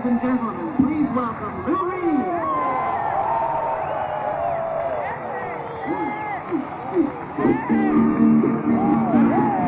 Ladies and gentlemen, please welcome Lou Reed. 1, 2, 3, 4.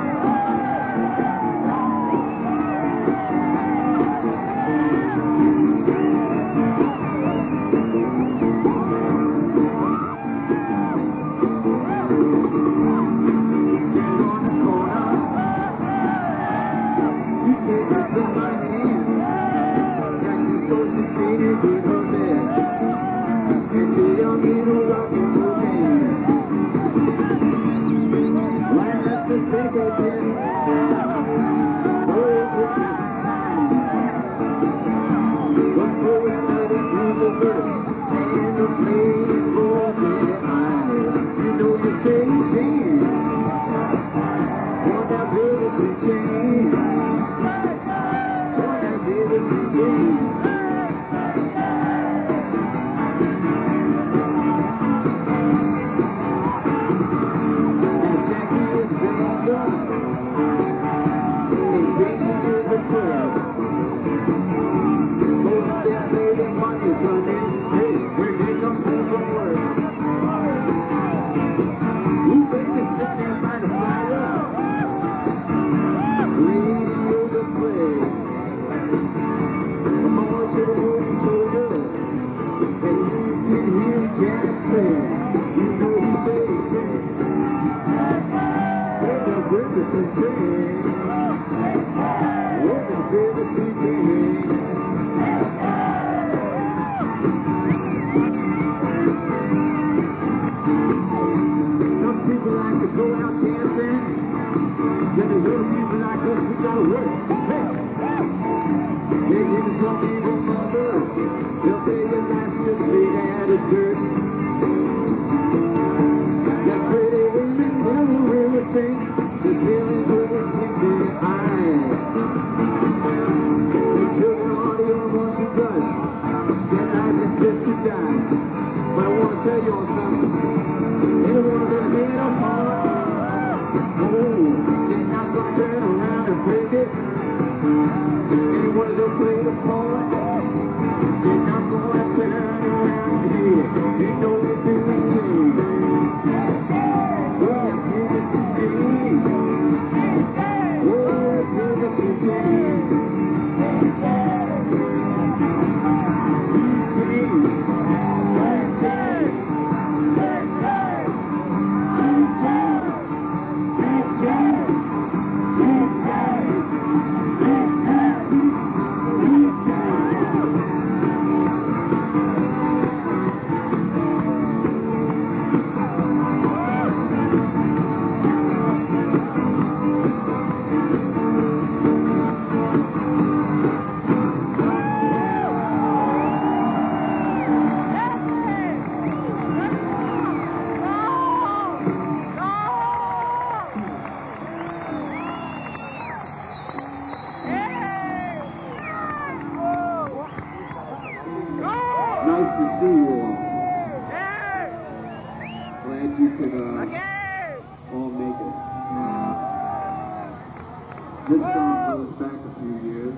This song goes back a few years.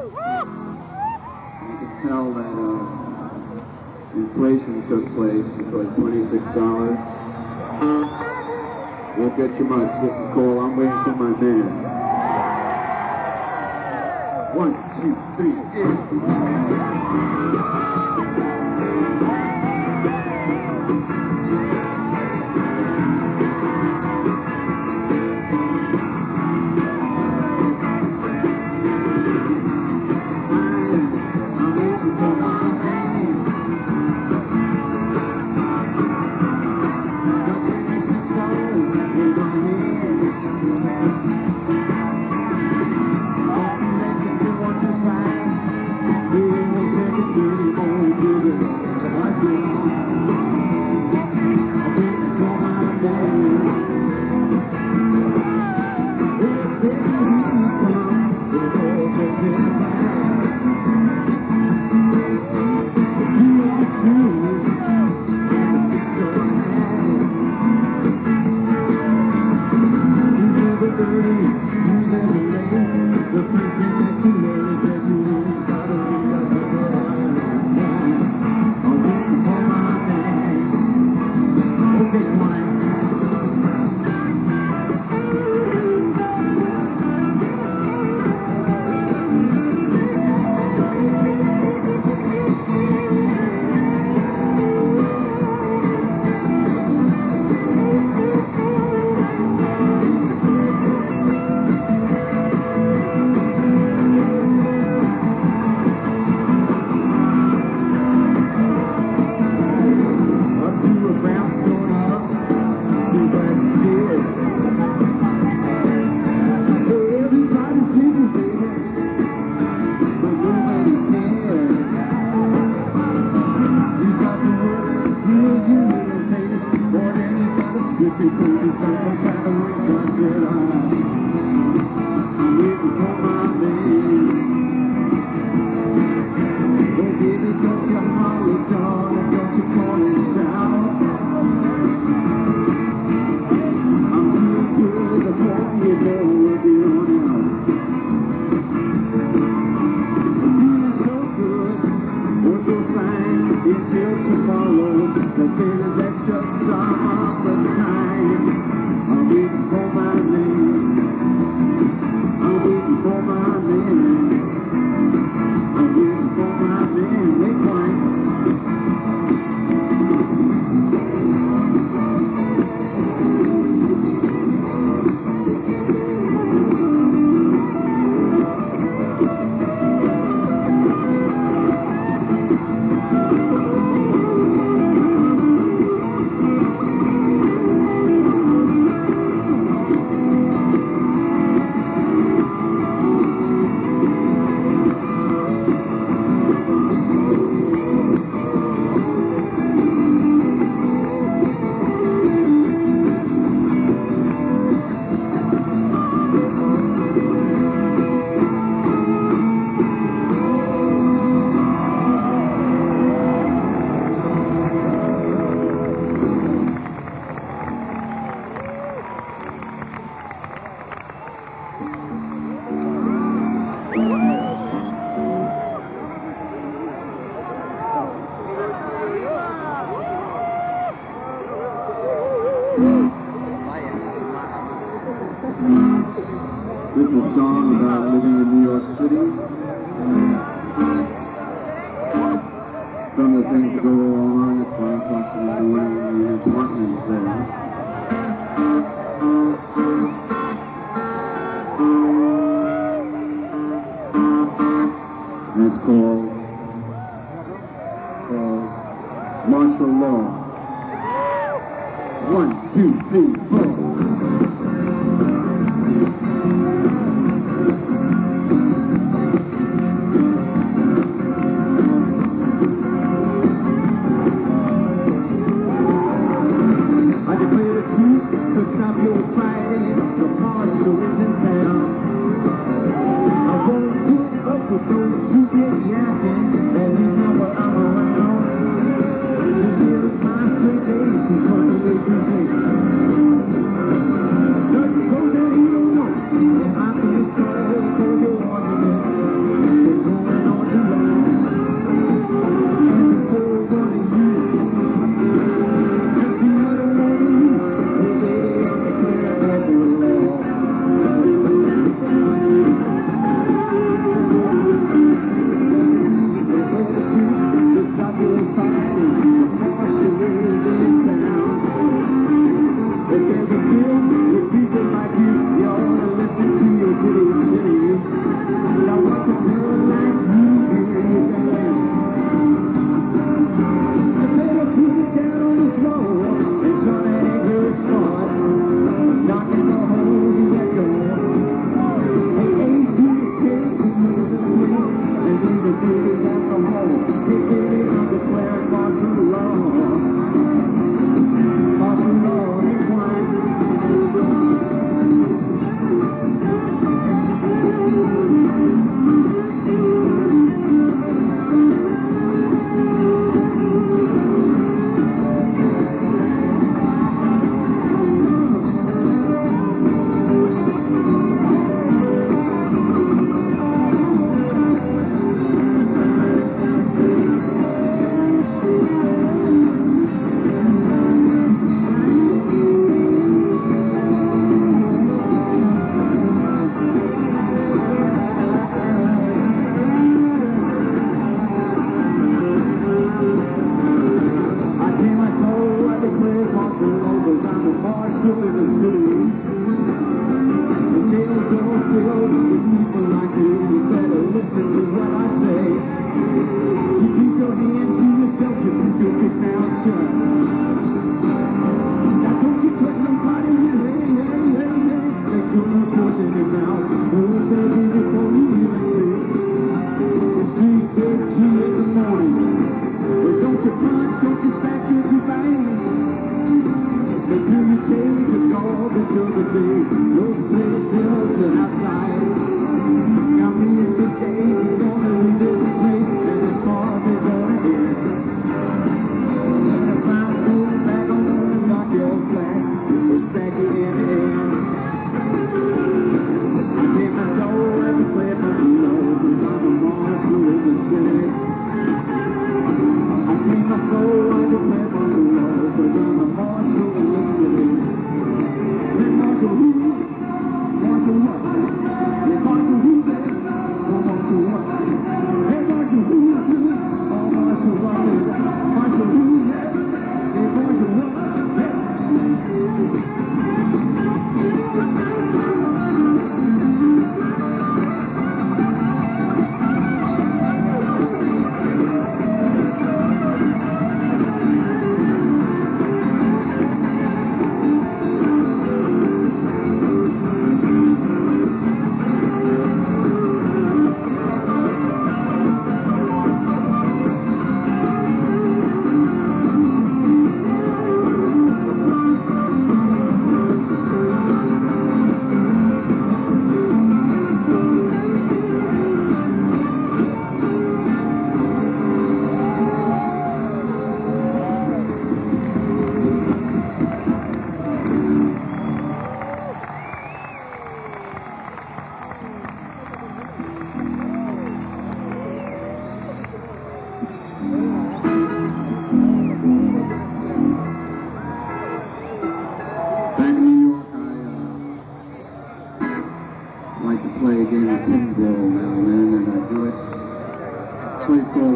You can tell that inflation took place because $26 won't get you much. This is called I'm Waiting for My Man. 1, 2, 3, 4. This is a song about living in New York City. Some of the things that go on at 5 o'clock in the morning in the apartments there. And it's called martial law. 1, 2, 3, 4.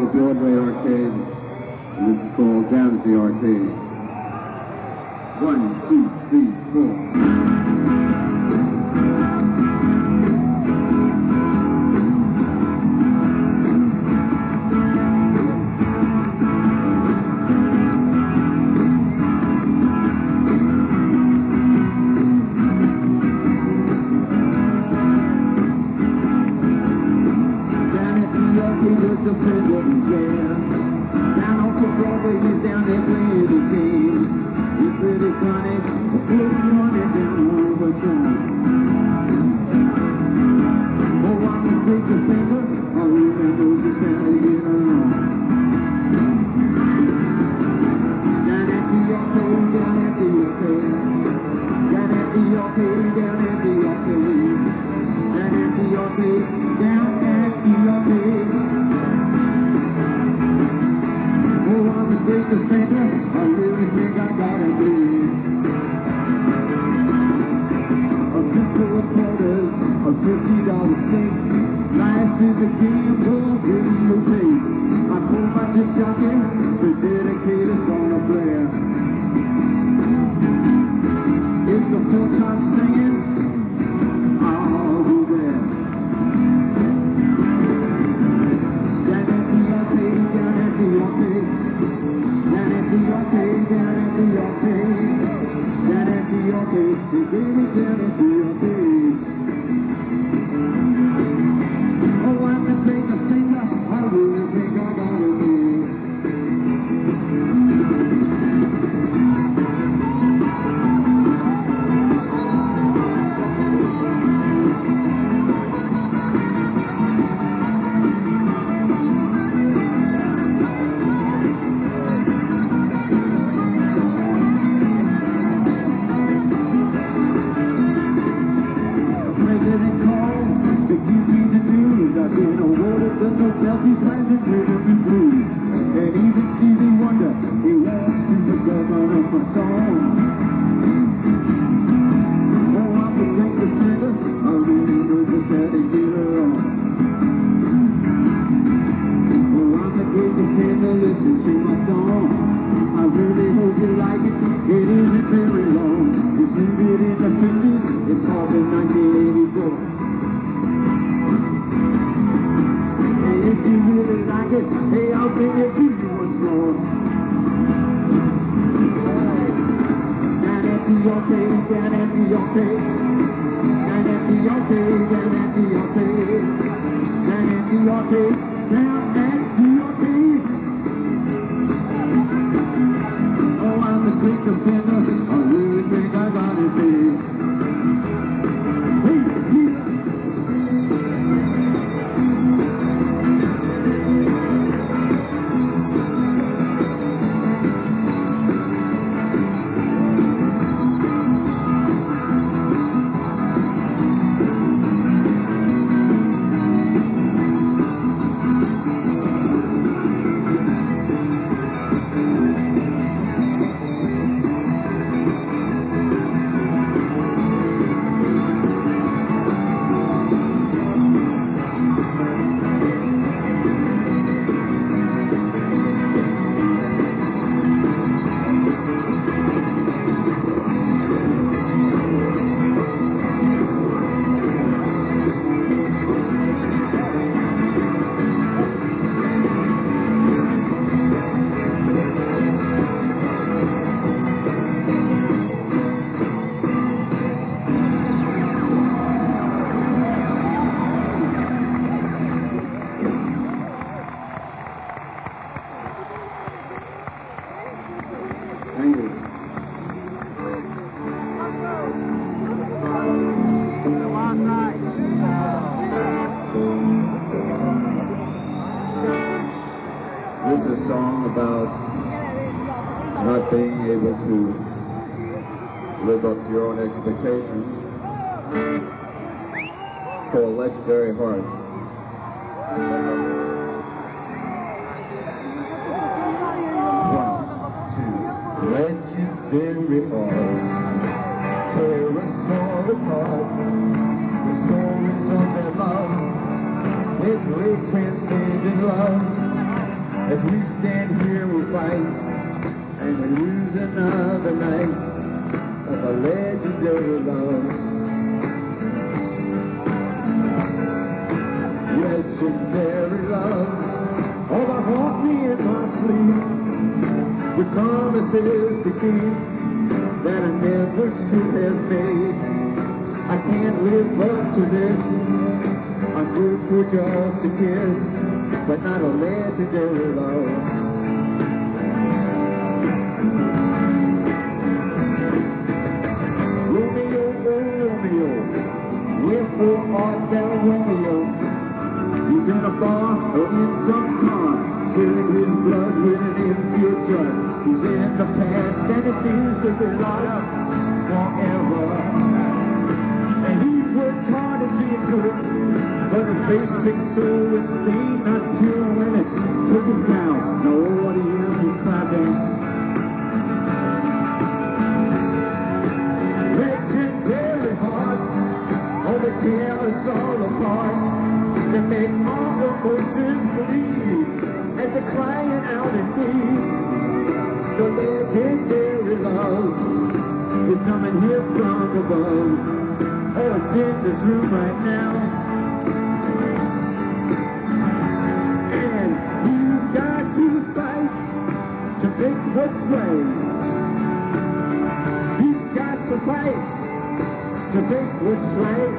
at the Broadway Arcade, and this is called Down at the Arcade. 1, 2, 3, 4. Live up to your own expectations. It's called Legendary Hearts. Legendary hearts tear us all apart. The stories of their love, it breaks and stays in love. As we stand here we fight, and we lose another night of a legendary love. Legendary love, oh, I haunt me in my sleep, with promises to keep that I never should have made. I can't live up to this. I'm good for just a kiss, but not a legendary love. Romeo, oh Romeo, wherefore art thou Romeo? He's in a bar or in some car, sharing his blood with an impure judge. He's in the past and it seems to be locked up forever. And he worked hard at being good, but his basic soul is clean, not pure when it took him down. No, what he is, he's clapping. Legendary hearts, all the tear us all apart, that make all the voices bleed, as they're crying out in need. The legendary love is coming here from above. Oh, it's in this room right now. And you've got to fight to make what's right. You've got to fight to make what's right.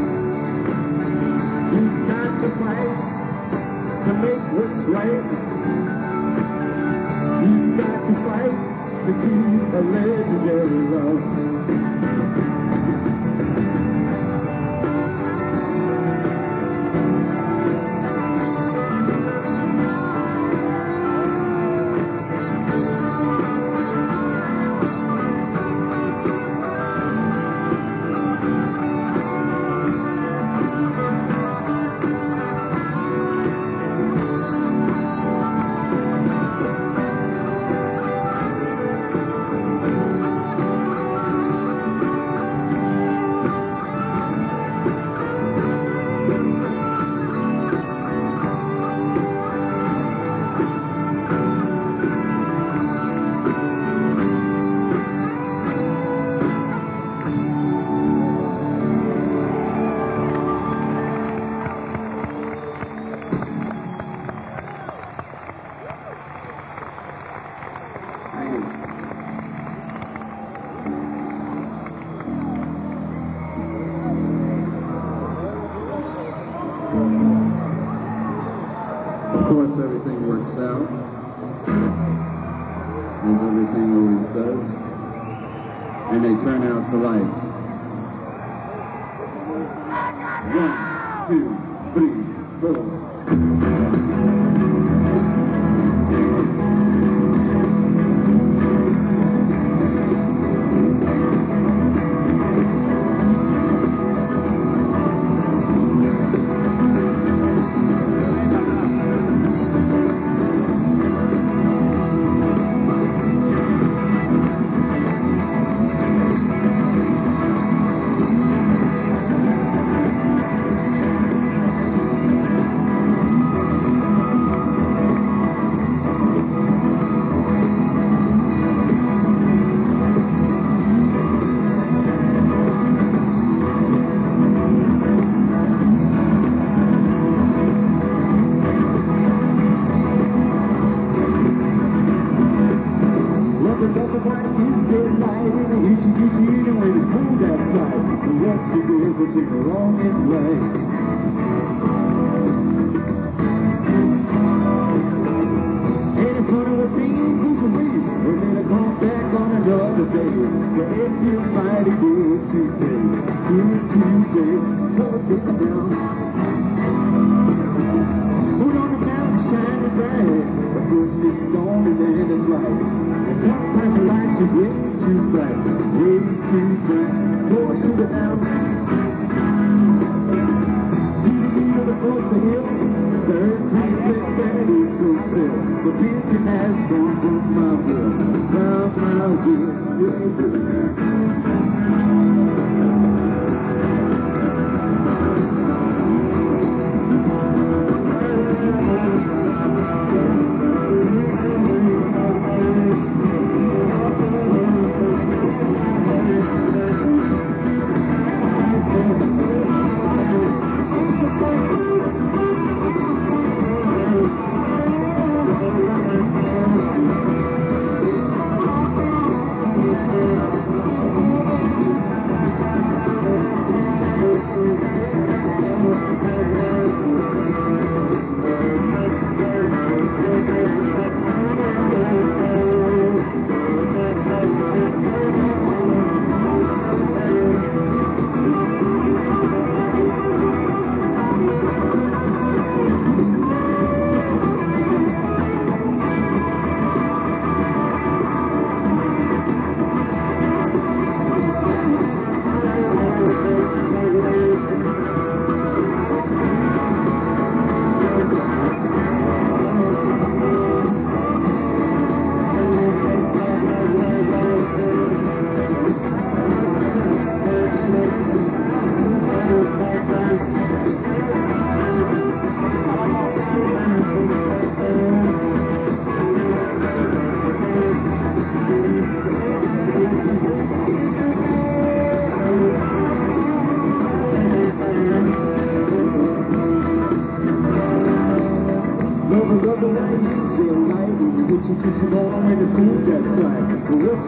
You've got to fight to make what's right. You've got to fight to keep a legendary love. Of course, everything works out, as everything always does, and they turn out the lights. 1, 2, 3, 4.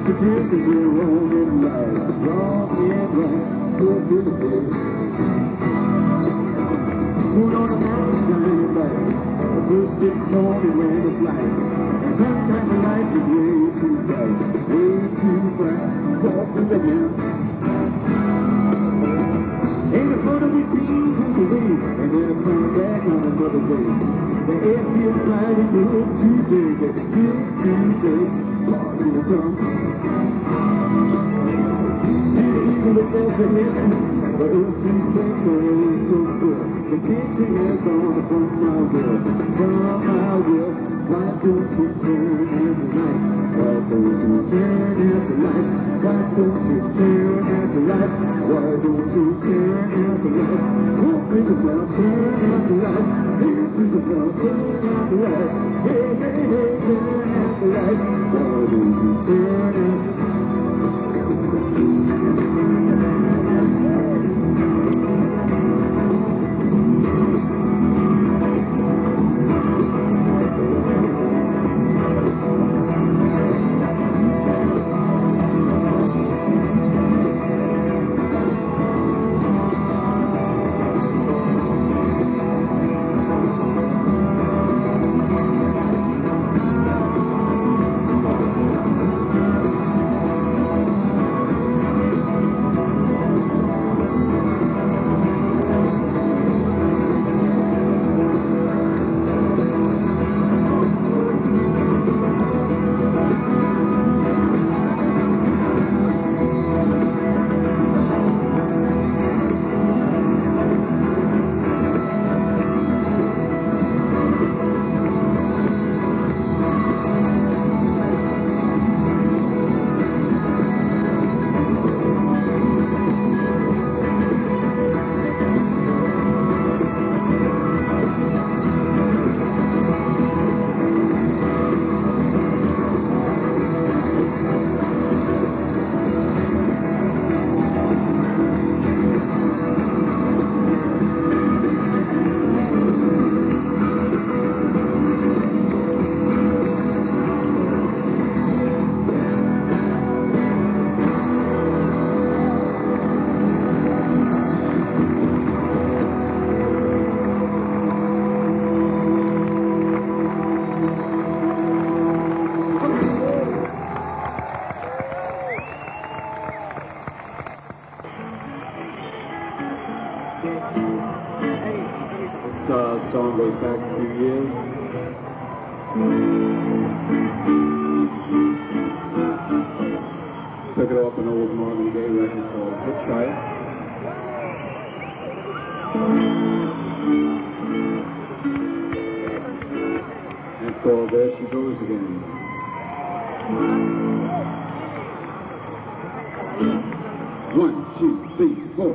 Statistics are wrong and right, wrong and right, so good it is. Put on a mountain, shine back. The first thing told me when it's light. And sometimes the light is way too bright, way too bright. Walk through the night. Ain't the fun of it being away, and then I come back on another day. The air feels right and good today, but good today, party will come. Even if there's a heaven, but earthly things are always so good. The kitchen is on from my will, why don't you turn out the light? Why don't you turn out the light? Why don't you turn out the light? Why don't you turn out the light? Oh, think about turn out the light. Hey, think about turn out the light. Hey, hey, hey, turn out the light. Why don't you turn out the light? Song goes back a few years. Took it off an old Marvin Gaye record called Hitchhike. And it's called There She Goes Again. 1, 2, 3, 4.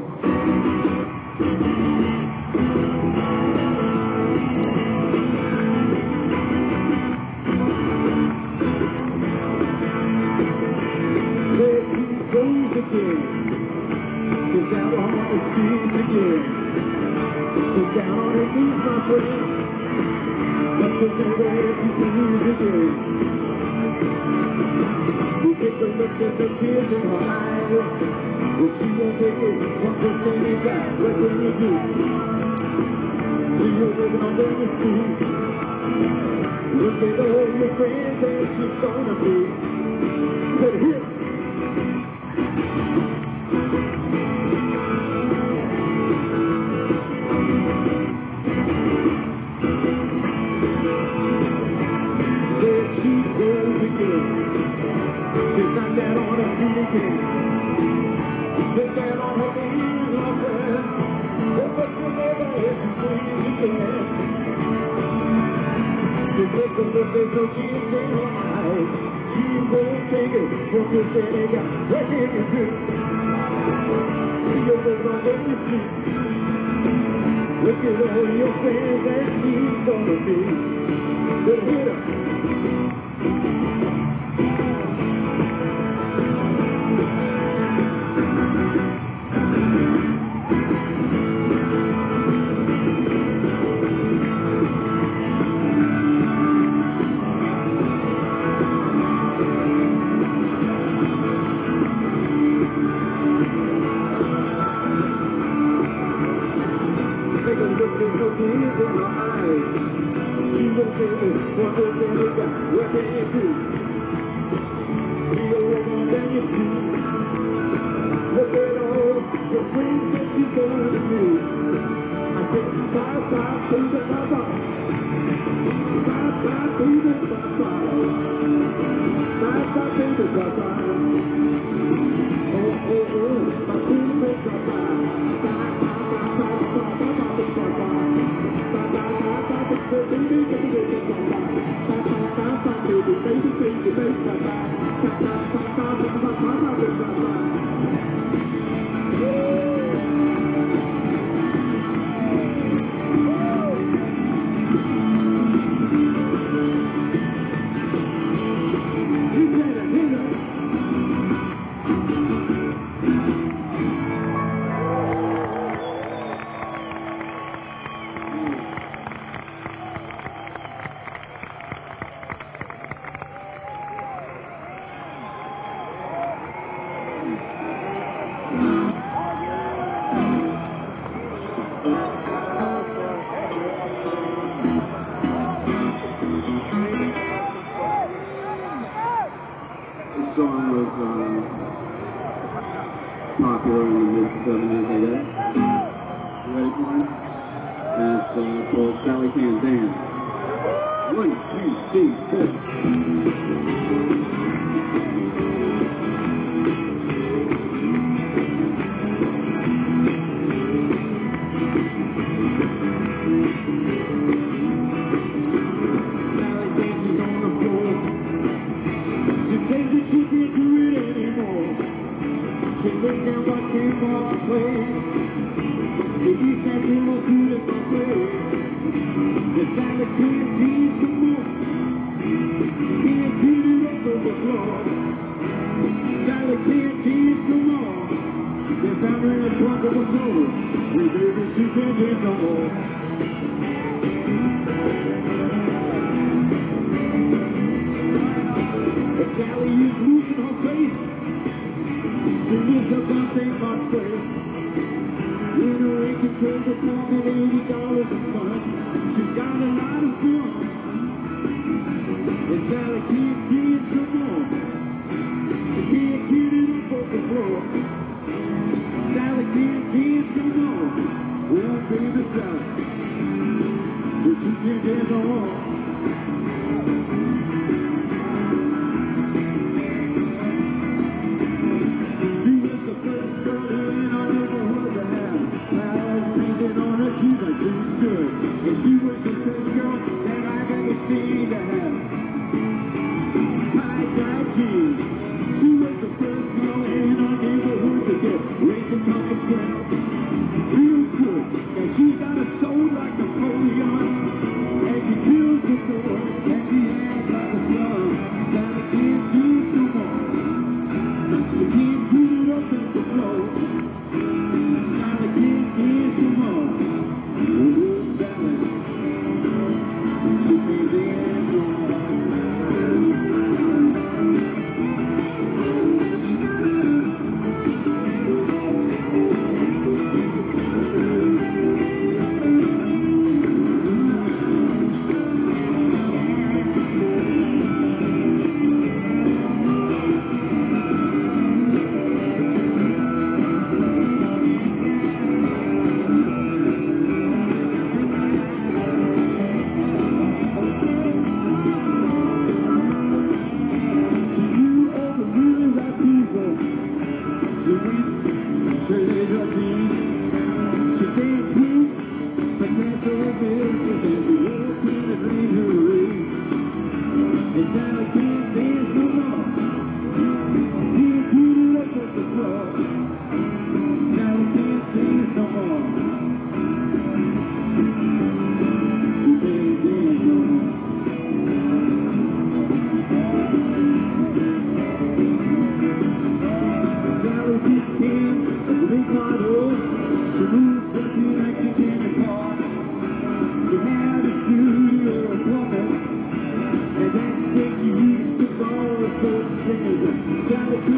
Again. Sit down on the streets again. Sit down on her knees, my friend. But together she sees again. You take a look at the tears in her eyes. Well, she won't take it. Once you're standing back, what can you do? You're living on the street. Look at all your friends and she's gonna be. But here. Sit down on her knees, my friend. Oh, but you never let you breathe again. You take a look, there's no tears in her eyes. She won't take it from your standing out. What can you do? You're living on the street. Look at all your friends that she's gonna be. But hit her. She's a baby, what can you got? What can you do? You're more than you see. Look at all the things that you're gonna do. I said, bye bye, baby, bye bye. Bye bye, baby, bye bye. Bye bye, baby, bye bye. Oh, oh, oh, my baby, bye bye. Bye bye, bye bye, bye bye, bye bye, bye bye. Bye bye, bye bye, baby, baby, baby, baby, bye bye. Bye bye, bye bye, baby, baby, baby, baby, bye bye. Bye bye, bye bye, bye bye, bye bye, bye bye. This song was popular in the mid-70s, I guess. You ready for it? And it's called Sally Can't Dance. 1, 2, 3,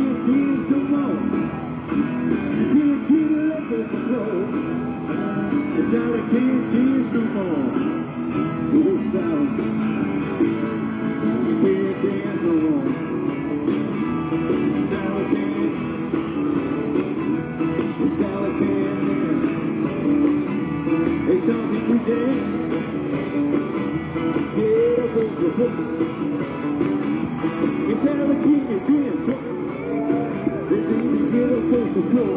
1. salad can cheese too far. With salad. Can't dance no more. Salad can. Salad can dance. Hey, something we dance. Get up on the hook. It's salad can dance. They need to get up on the floor.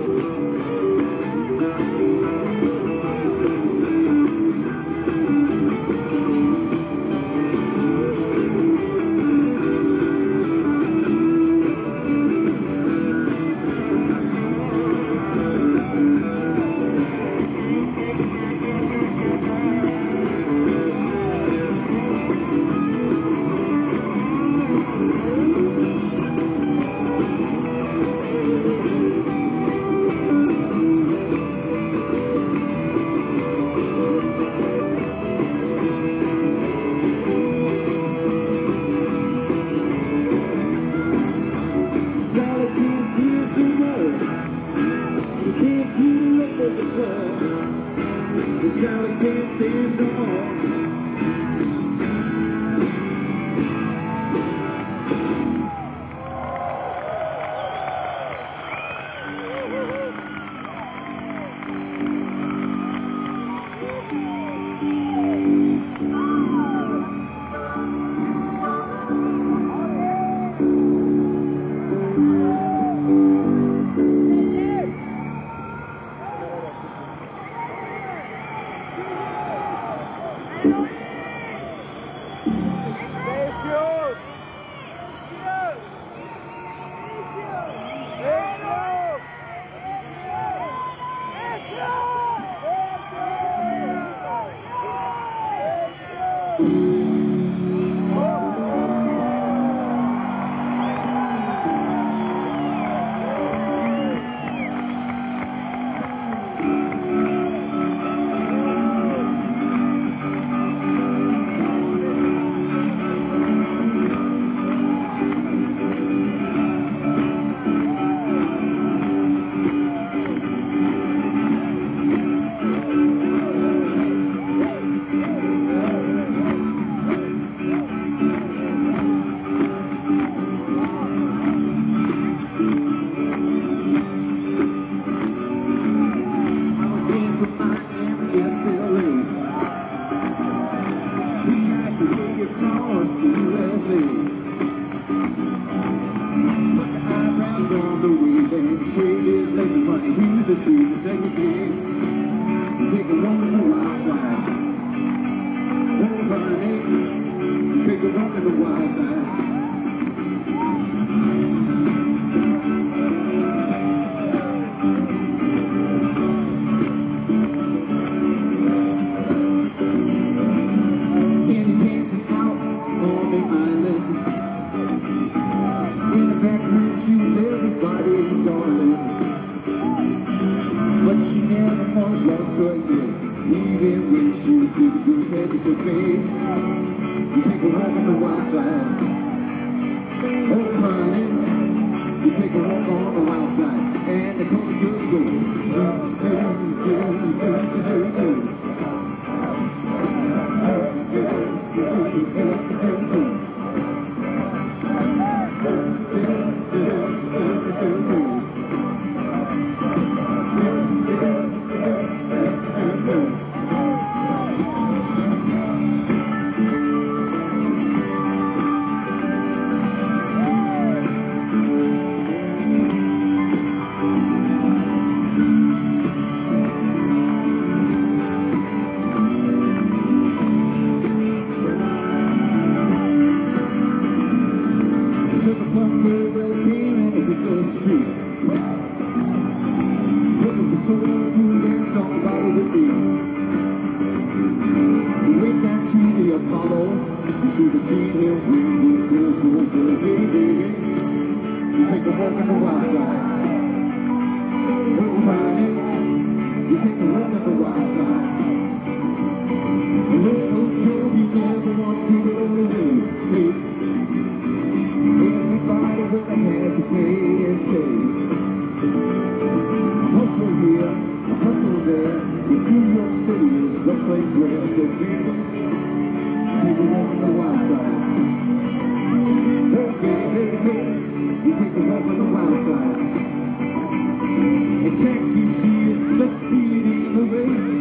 to walk on the wild side. And can't you see it succeeding in the race?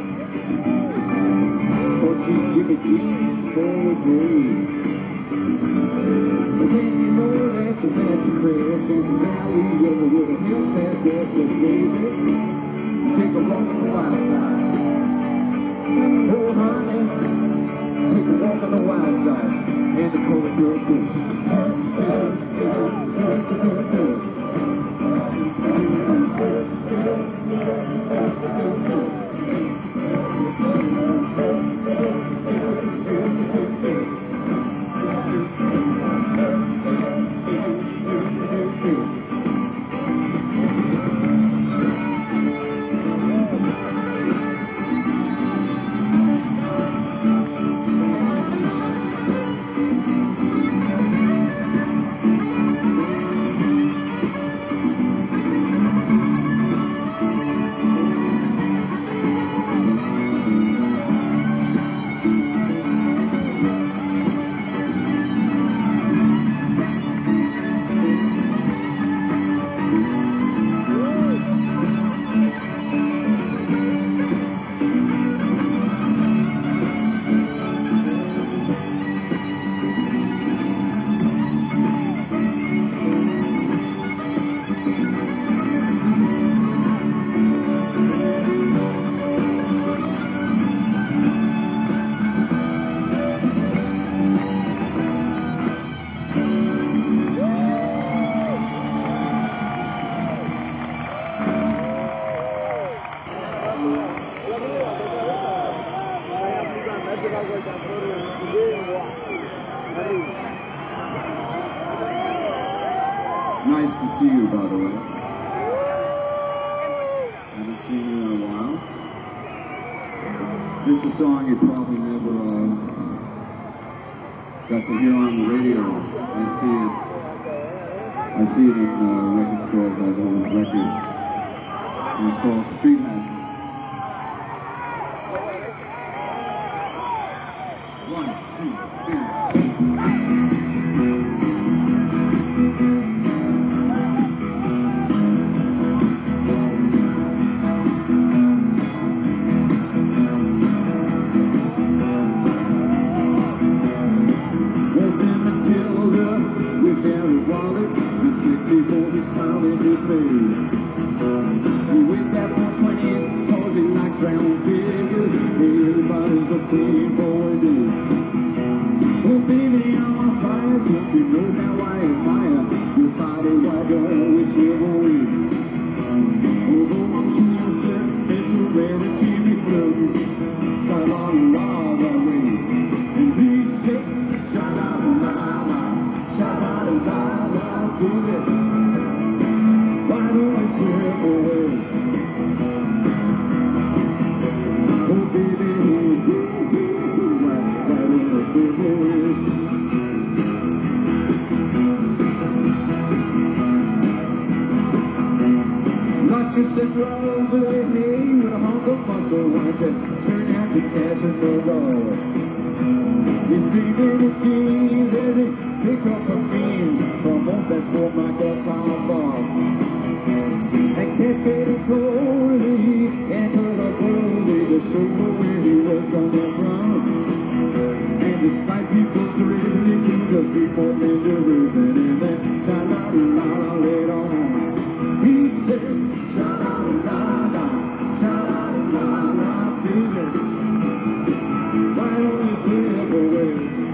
Or she's giving in for a grave. But then you know that's a magic crash in the valley with a hill that there's a baby. Take a walk on the wild side. Oh honey, take a walk on the wild side. And the cold girl goes. Nice to see you, by the way. Haven't seen you in a while. This is a song you probably never got to hear on the radio. I see it in record stores as old records. And it's called Street Magic. 1, 2,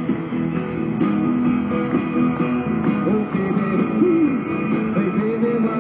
2.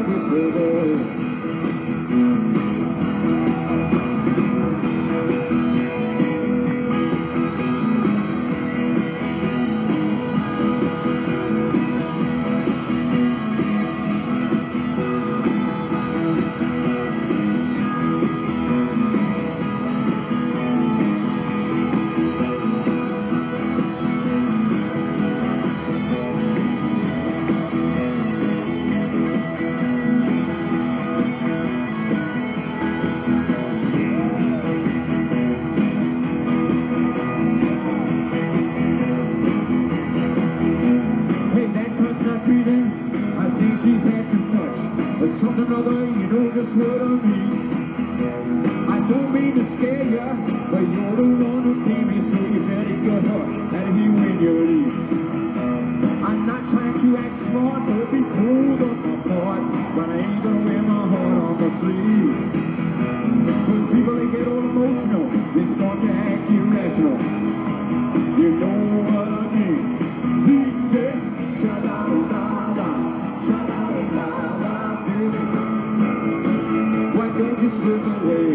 don't mean to scare ya, but you're the one who gave me, so you better get up and he win your leave. I'm not trying to act smart or be cold on my part, but I ain't gonna wear my heart on my sleeve. When people they get all emotional, they start to act irrational. You know what I mean? He said, sha-la-la-la, sha-la-la-la, baby. Why don't you slip away?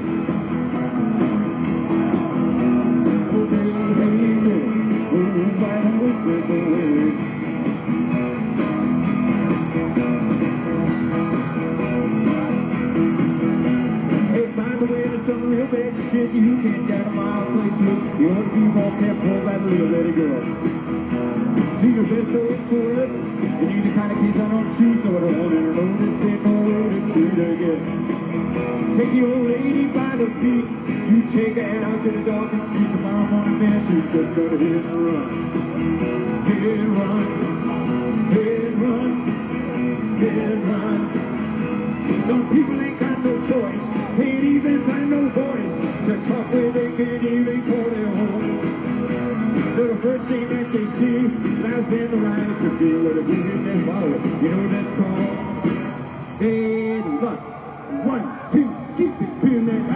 Oh, baby, oh, why don't you slip away? Hey, find a way to some real bad shit you can't get a mile away to. You ought to be more careful about a little lady girl. See the best old for it. You need the kind of kids I don't choose sort of on and road and say no way to treat her again. Take the old lady by the feet. You take her out to the dark and street. Tomorrow morning, man, she's just gonna hit and run. Hit and run. Hit and run. Hit and run. Some people ain't got no choice. Ain't even find no voice to talk where they can't even call their home. So the first thing that they see, that's in the right to feel what a big in their wallet. You know that's called head run. 1, 2, keep it feeling.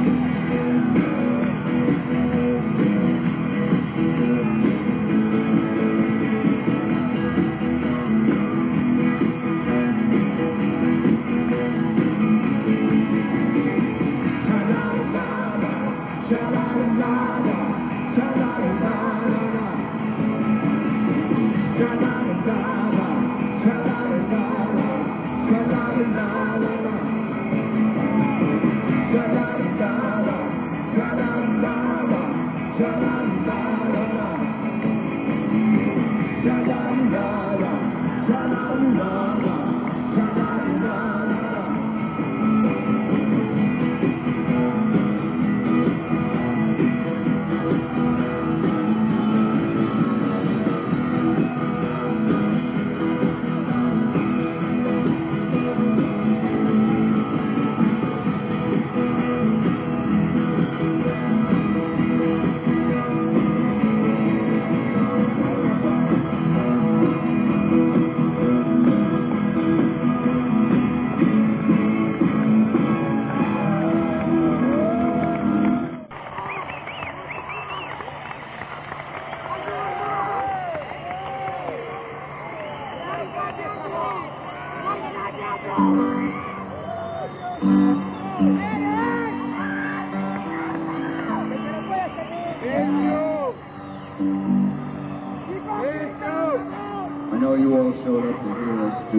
I know you all showed up to hear us do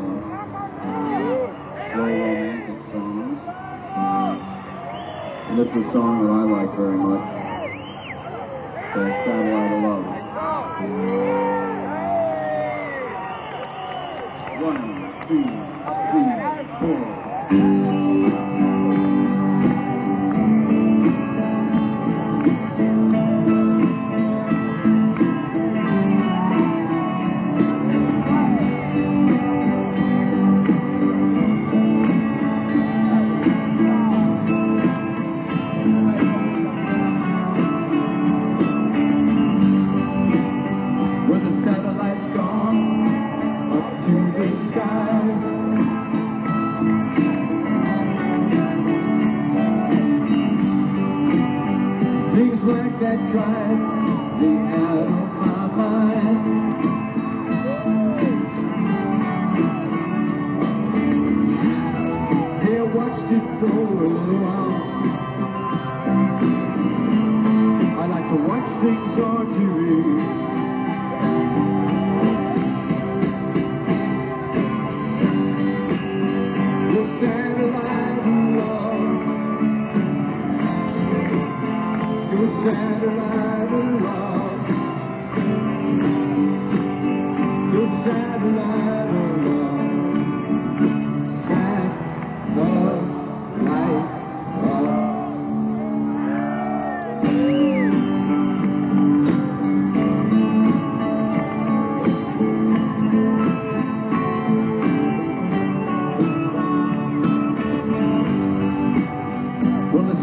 slow romantic songs. And this is a song that I like very much. Called Satellite of Love. 1, 2, 3, 4. Things like that drive me out of my mind. Yeah, watched it go around. I like to watch things on TV. The satellite of love. Your satellite of love. Your satellite of love. Satellite of love. Well, the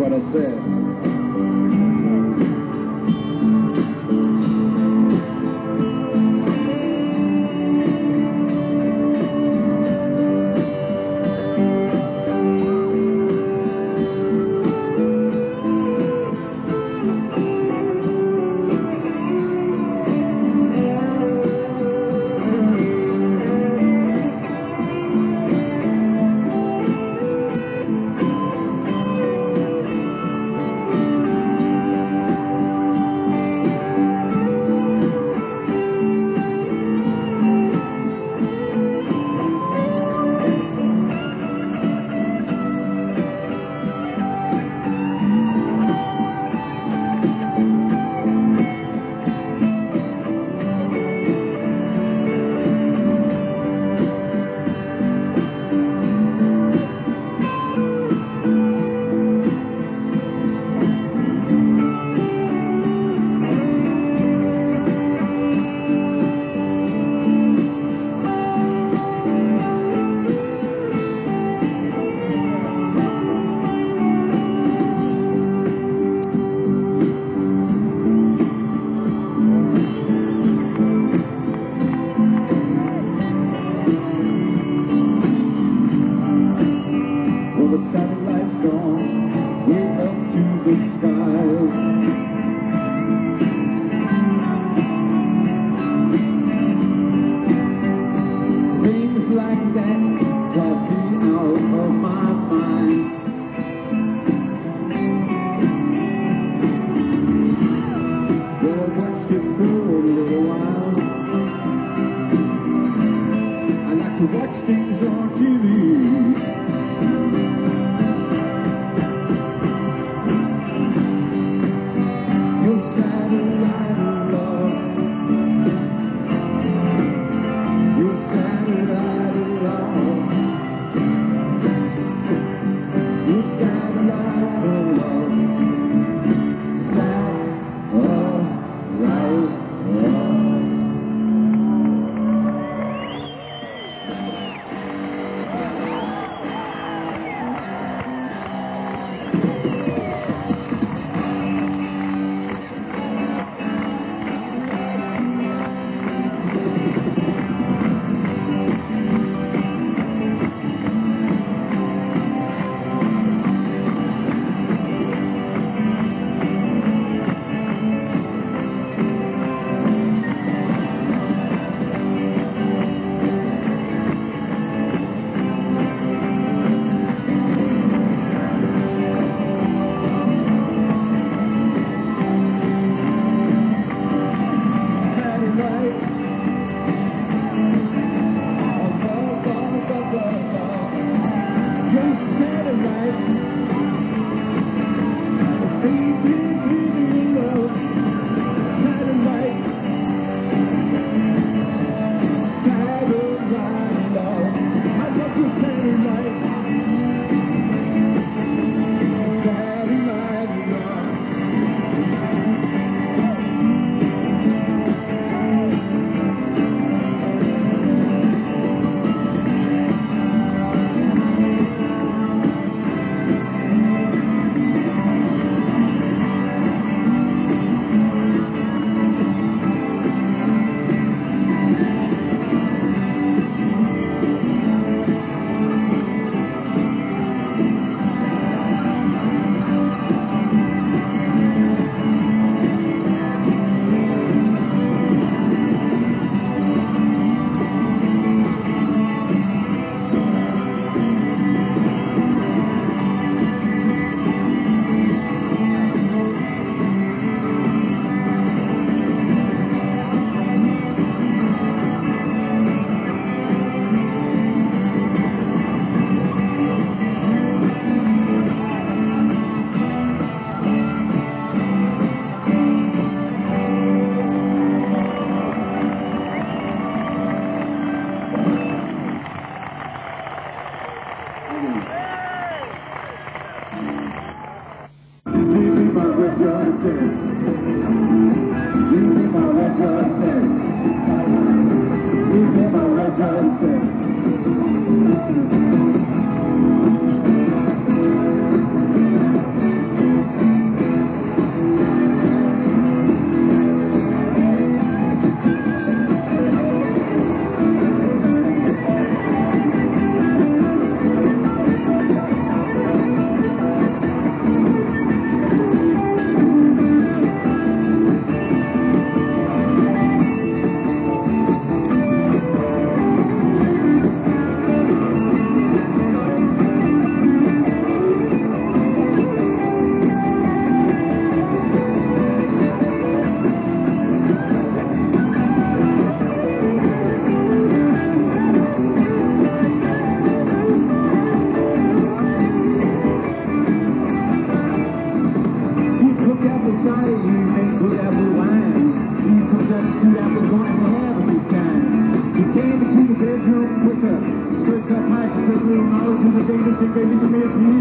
what I said. The satellite's gone way up to the sky. Things like that drive me out of my mind. Well, watch it for a little while. I like to watch things on TV.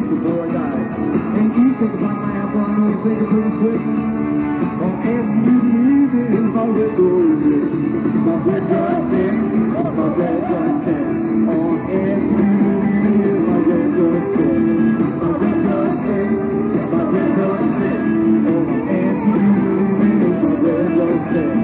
peace before I die. And you think about my apple, I know you think it's pretty sweet. I'll ask you to leave it in my red roses. My red joystick, my red joystick. I'll ask you to leave it in my red joystick. My red joystick, my red joystick. I'll ask you to leave it in my red joystick.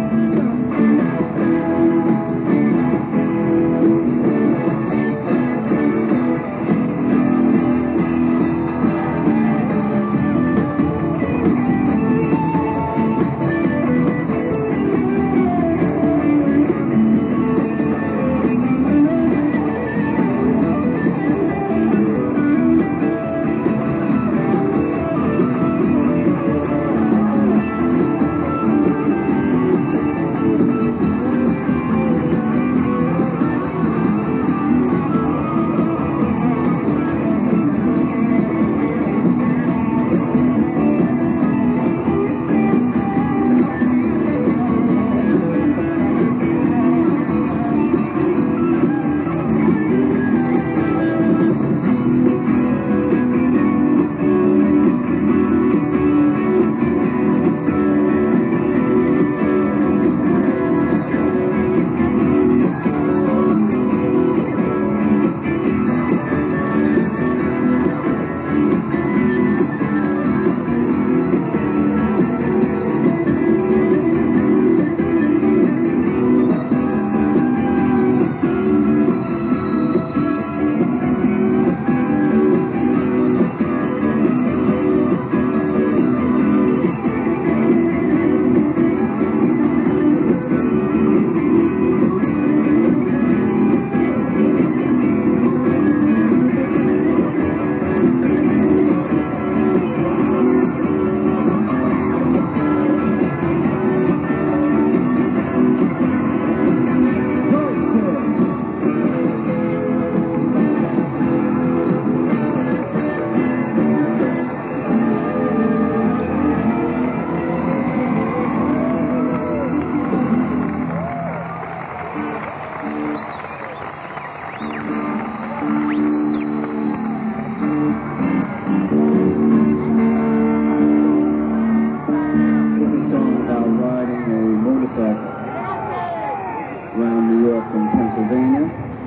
Around New York and Pennsylvania.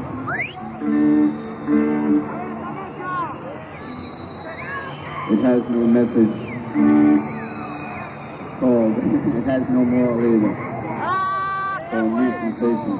It has no message. It's called, it has no moral either. It's called New Sensation.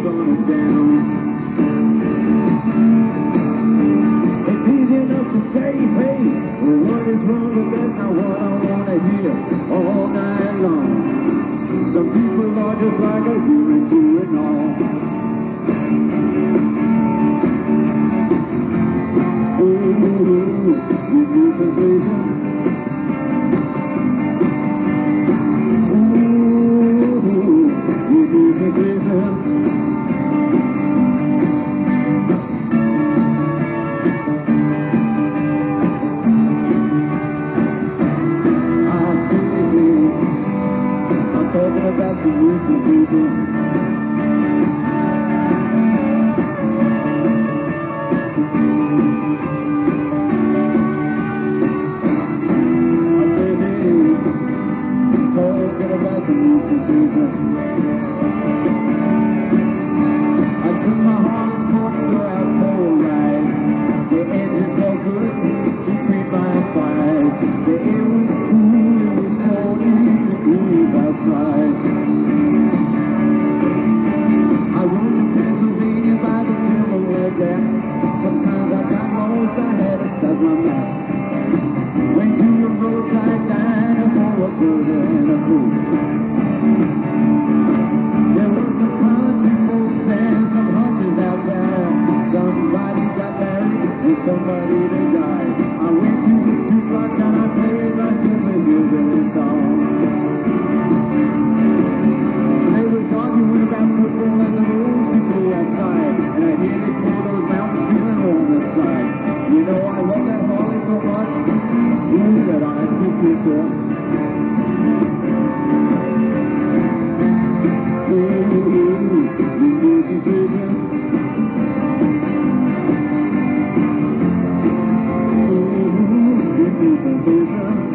Say What is wrong with that's not what I wanna hear all night long. Some people are just like a human doing all. Ooh, give me sensation. Ooh, give me sensation. Talking about the youth and people. I said, hey, talking about the youth and people. I took my heart and sports store out for a ride. The engine felt good between my thighs. The air was cool, it was 40 degrees outside. I rode to Pennsylvania by the Delaware Gap. Sometimes I got lost, I had to stop my map. Went to a roadside diner for a burger and a coke. There was some country folks and some hunters out there. Somebody got married and somebody that died. I went to the jukebox and I played my Jimmy Hillbilly song. They was arguing about football and the rules to play outside. And I headed for those mountains feeling warm inside. You know, I love that Harley so much. Ooh, that I could kiss her. Ooh, give me sensation. Ooh, give me sensation.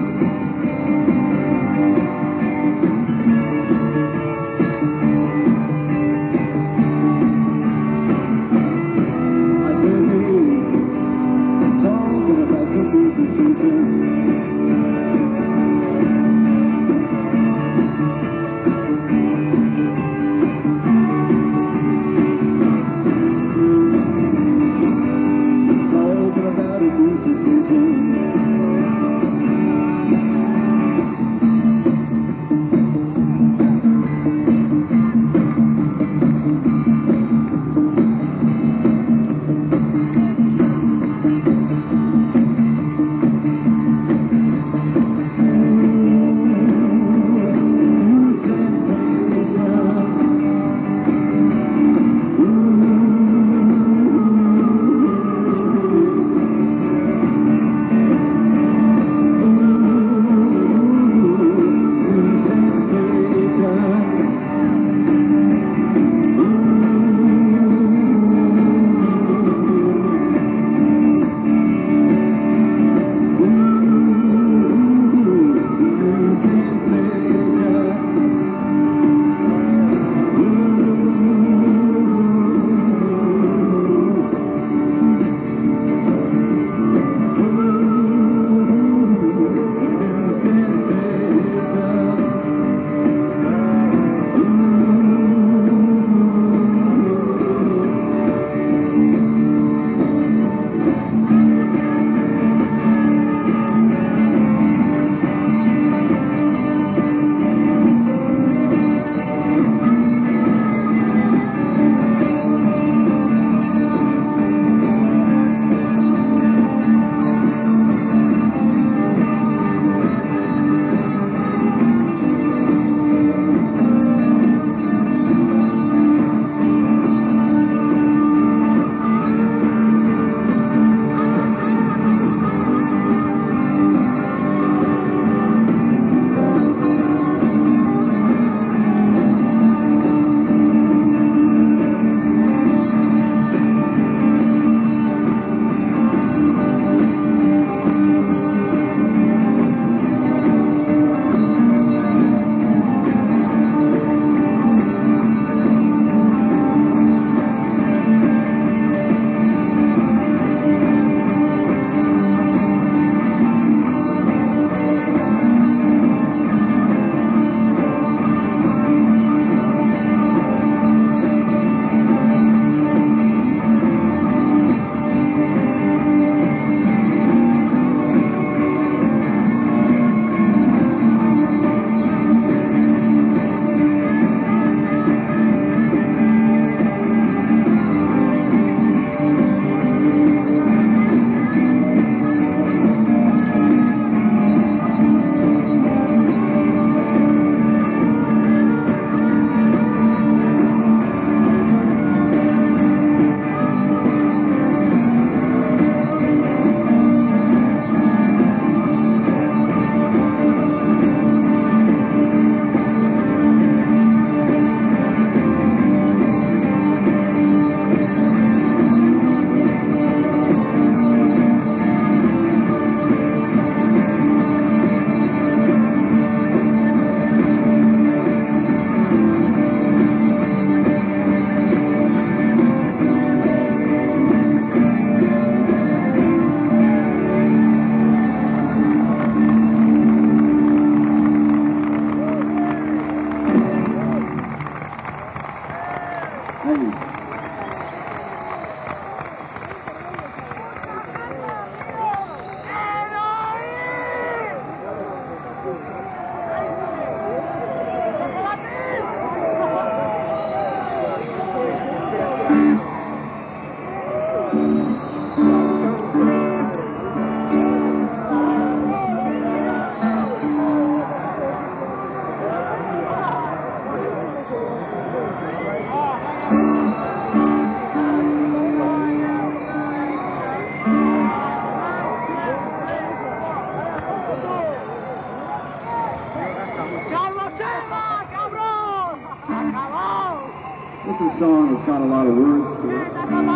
This is a song that's got a lot of words to it.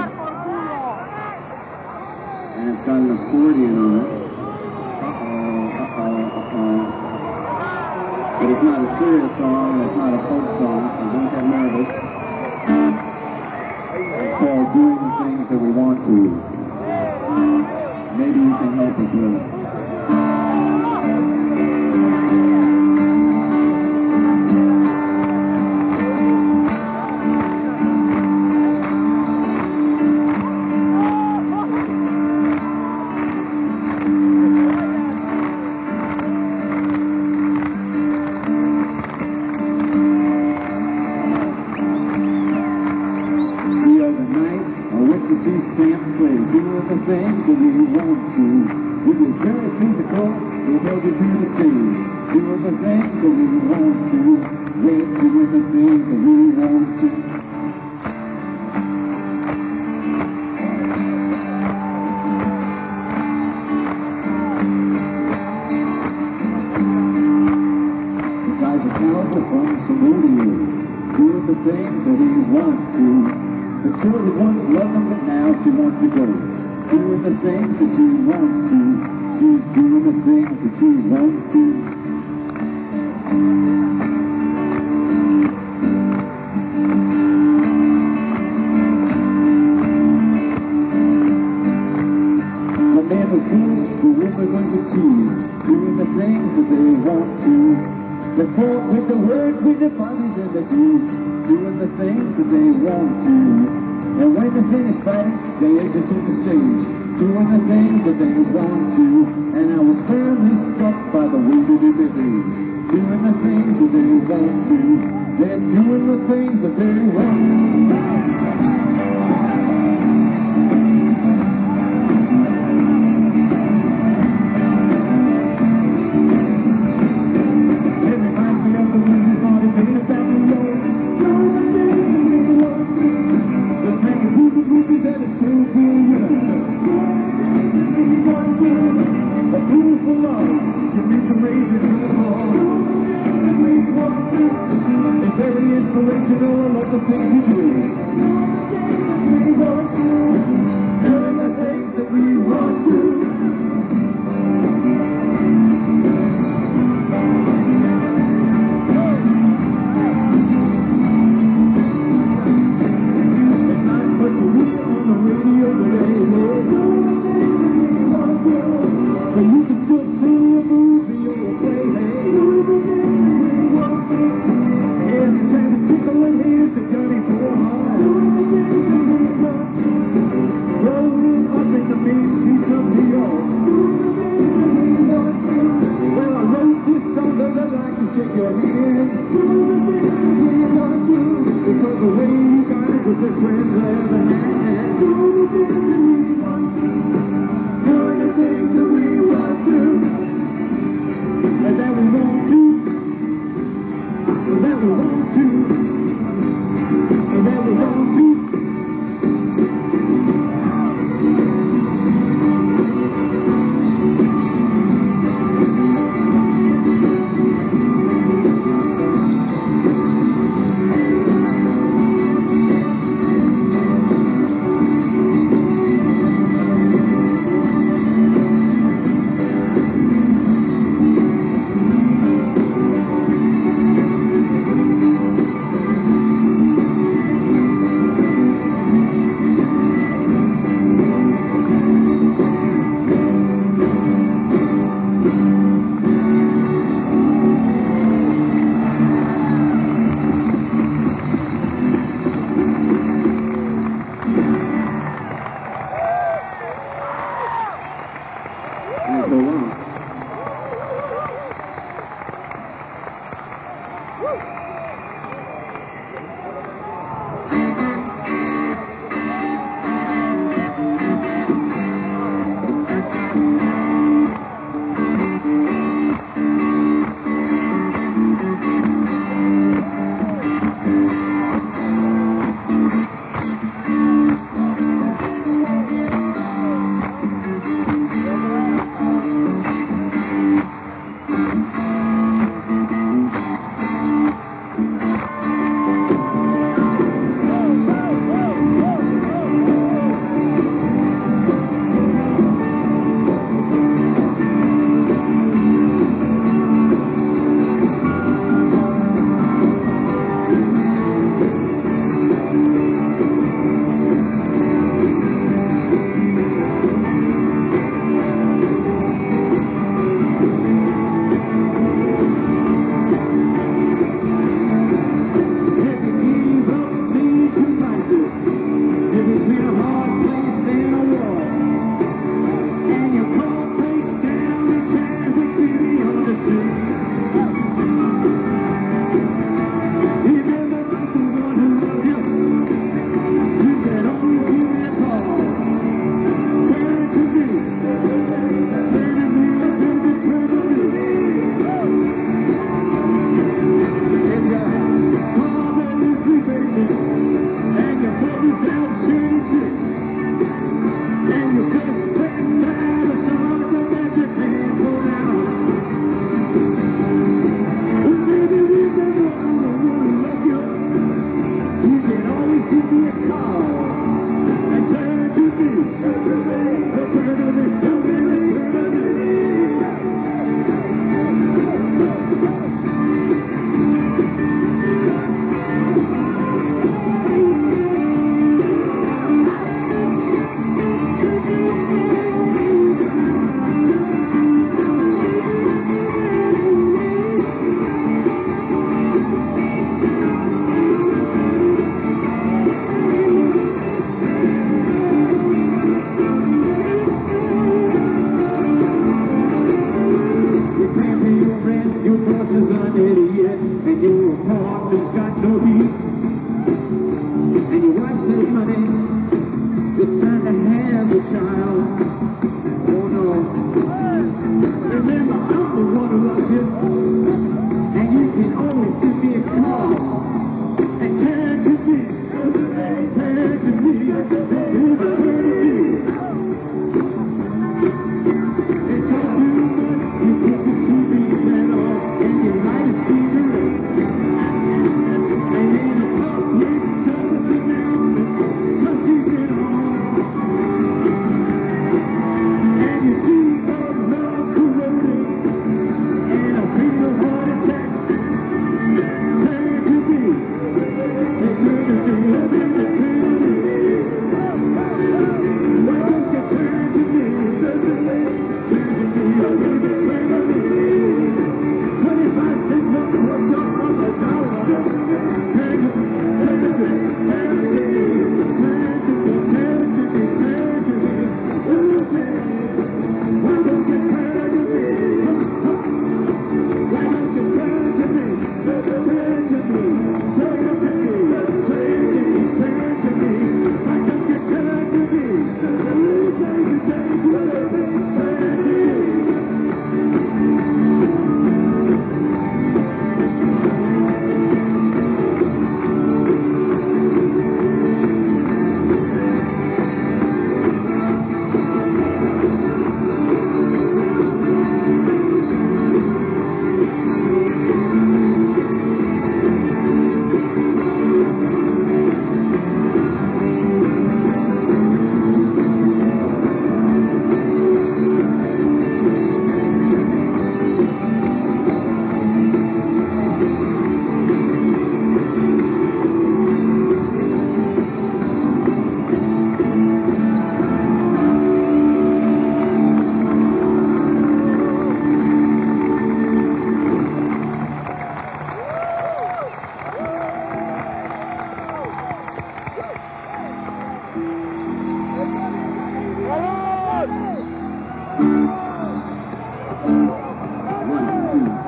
And it's got an accordion on it. But it's not a serious song, and it's not a folk song, so don't get nervous. It's called Doing the Things That We Want to. Maybe you can help us with it. The things that we want to. It is very physical, we take it to the stage. Doing the things that we want to. We're doing the things that we want to. The guys are powerful from Samudio. Doing the things that he wants to. The girl who once loved him, but now she wants to go. Doing the things that she wants to. She's doing the things that she wants to. The man was goose, the woman was a cheese. Doing the things that they want to. They fought with the words, with the bodies and the deeds. Doing the things that they want to. And when they finish fighting, they exit to the stage, doing the things that they want to. And I was firmly struck by the way that they behave, doing the things that they want to. They're doing the things that they want to.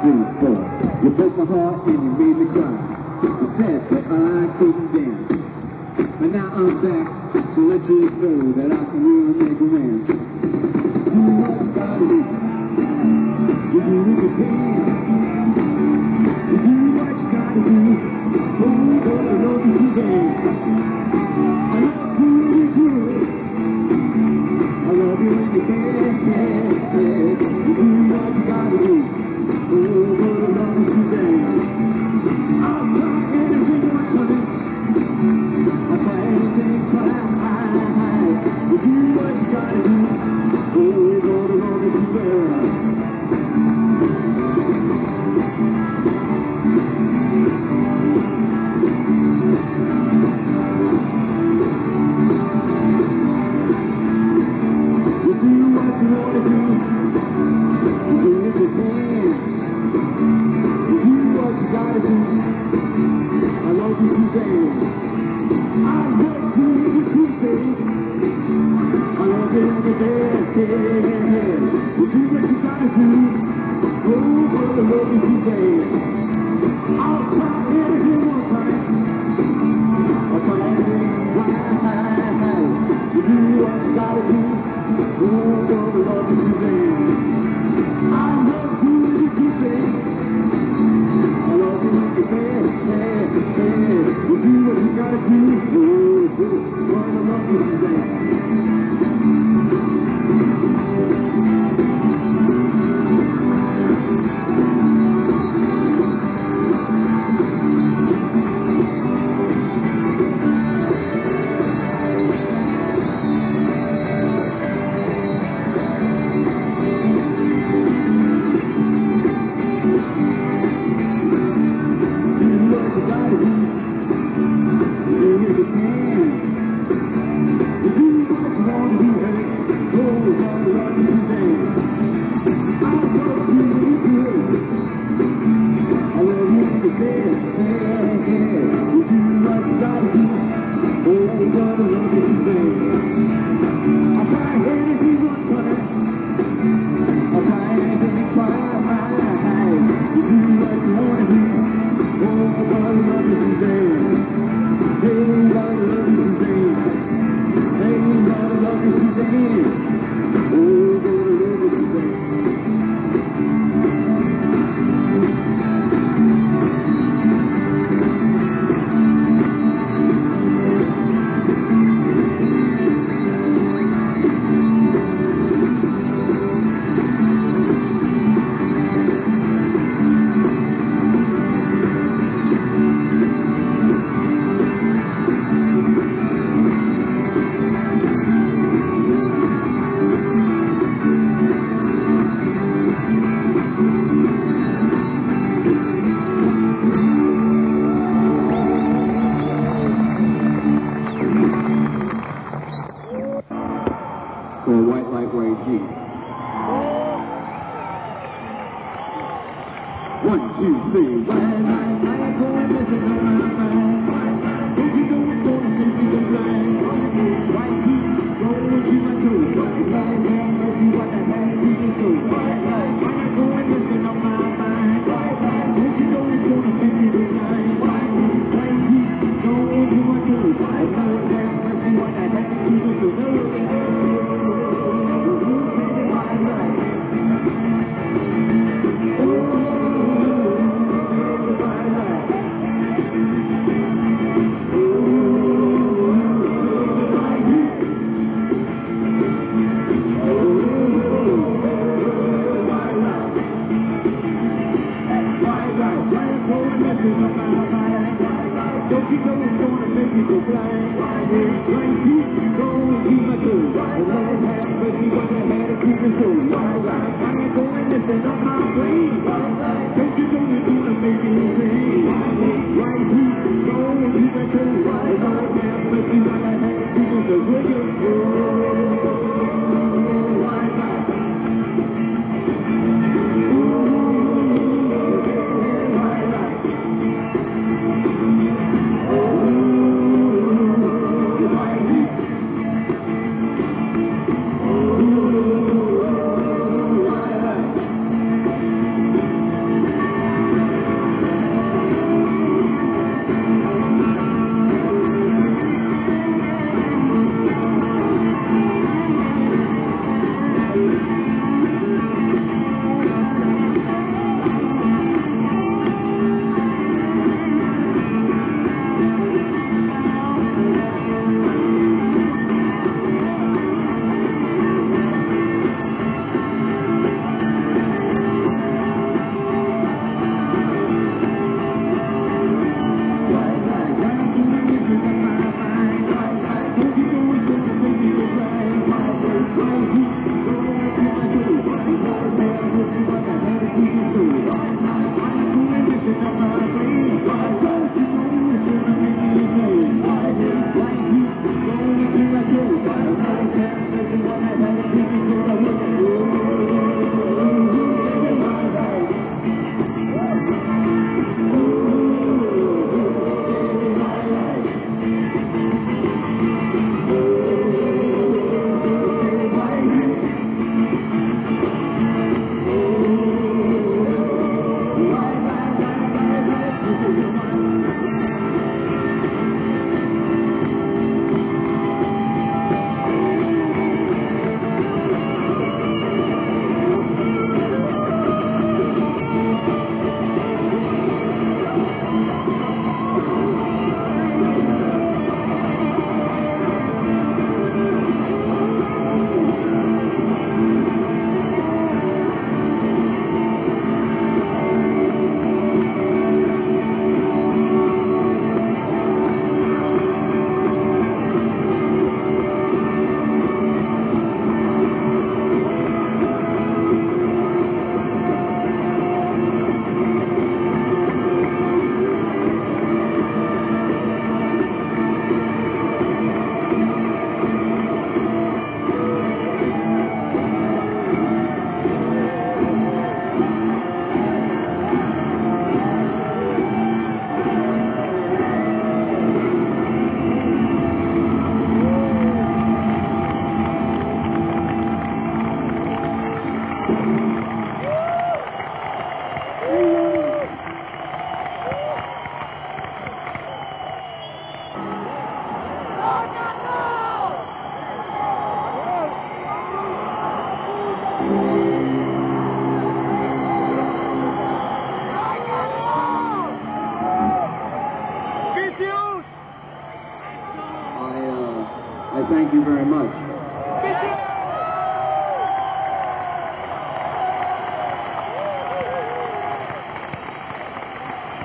3, 4. You broke my heart and you made me cry. You said that I couldn't dance. But now I'm back to let you know that I can really make amends. Do what you gotta do. You do what you can. You do what you gotta do. Oh, I love you today. I love you when you do it. I love you when you can. You do what you gotta do. Oh, I love you today. I'll try anything I can. I'll try anything, try. You do what you gotta do. Oh, I love you today.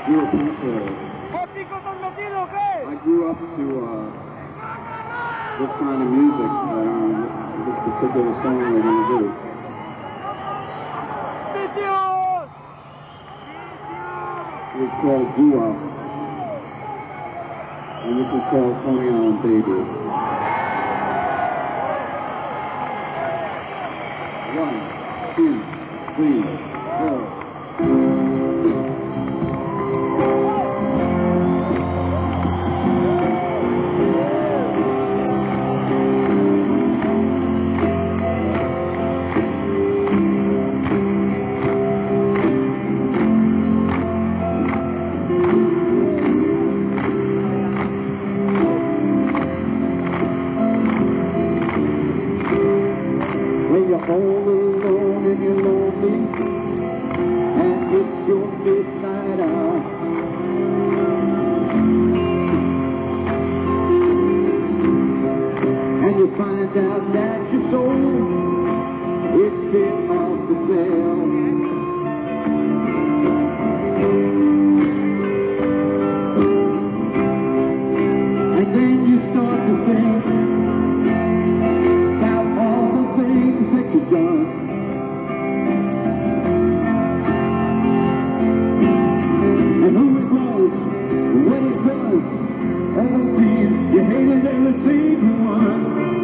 people. I grew up to this kind of music, this particular song we're going to do. It's called Doo-Wop, and this is called Coney Island Baby. 1, 2, 3, 4. All alone and you're lonely, and it's your midnight hour. And you find out that your soul, it's been off the sale. And then you start to think about all the things that you've done. And who it was, what it was, all the tears you hated and the team you won.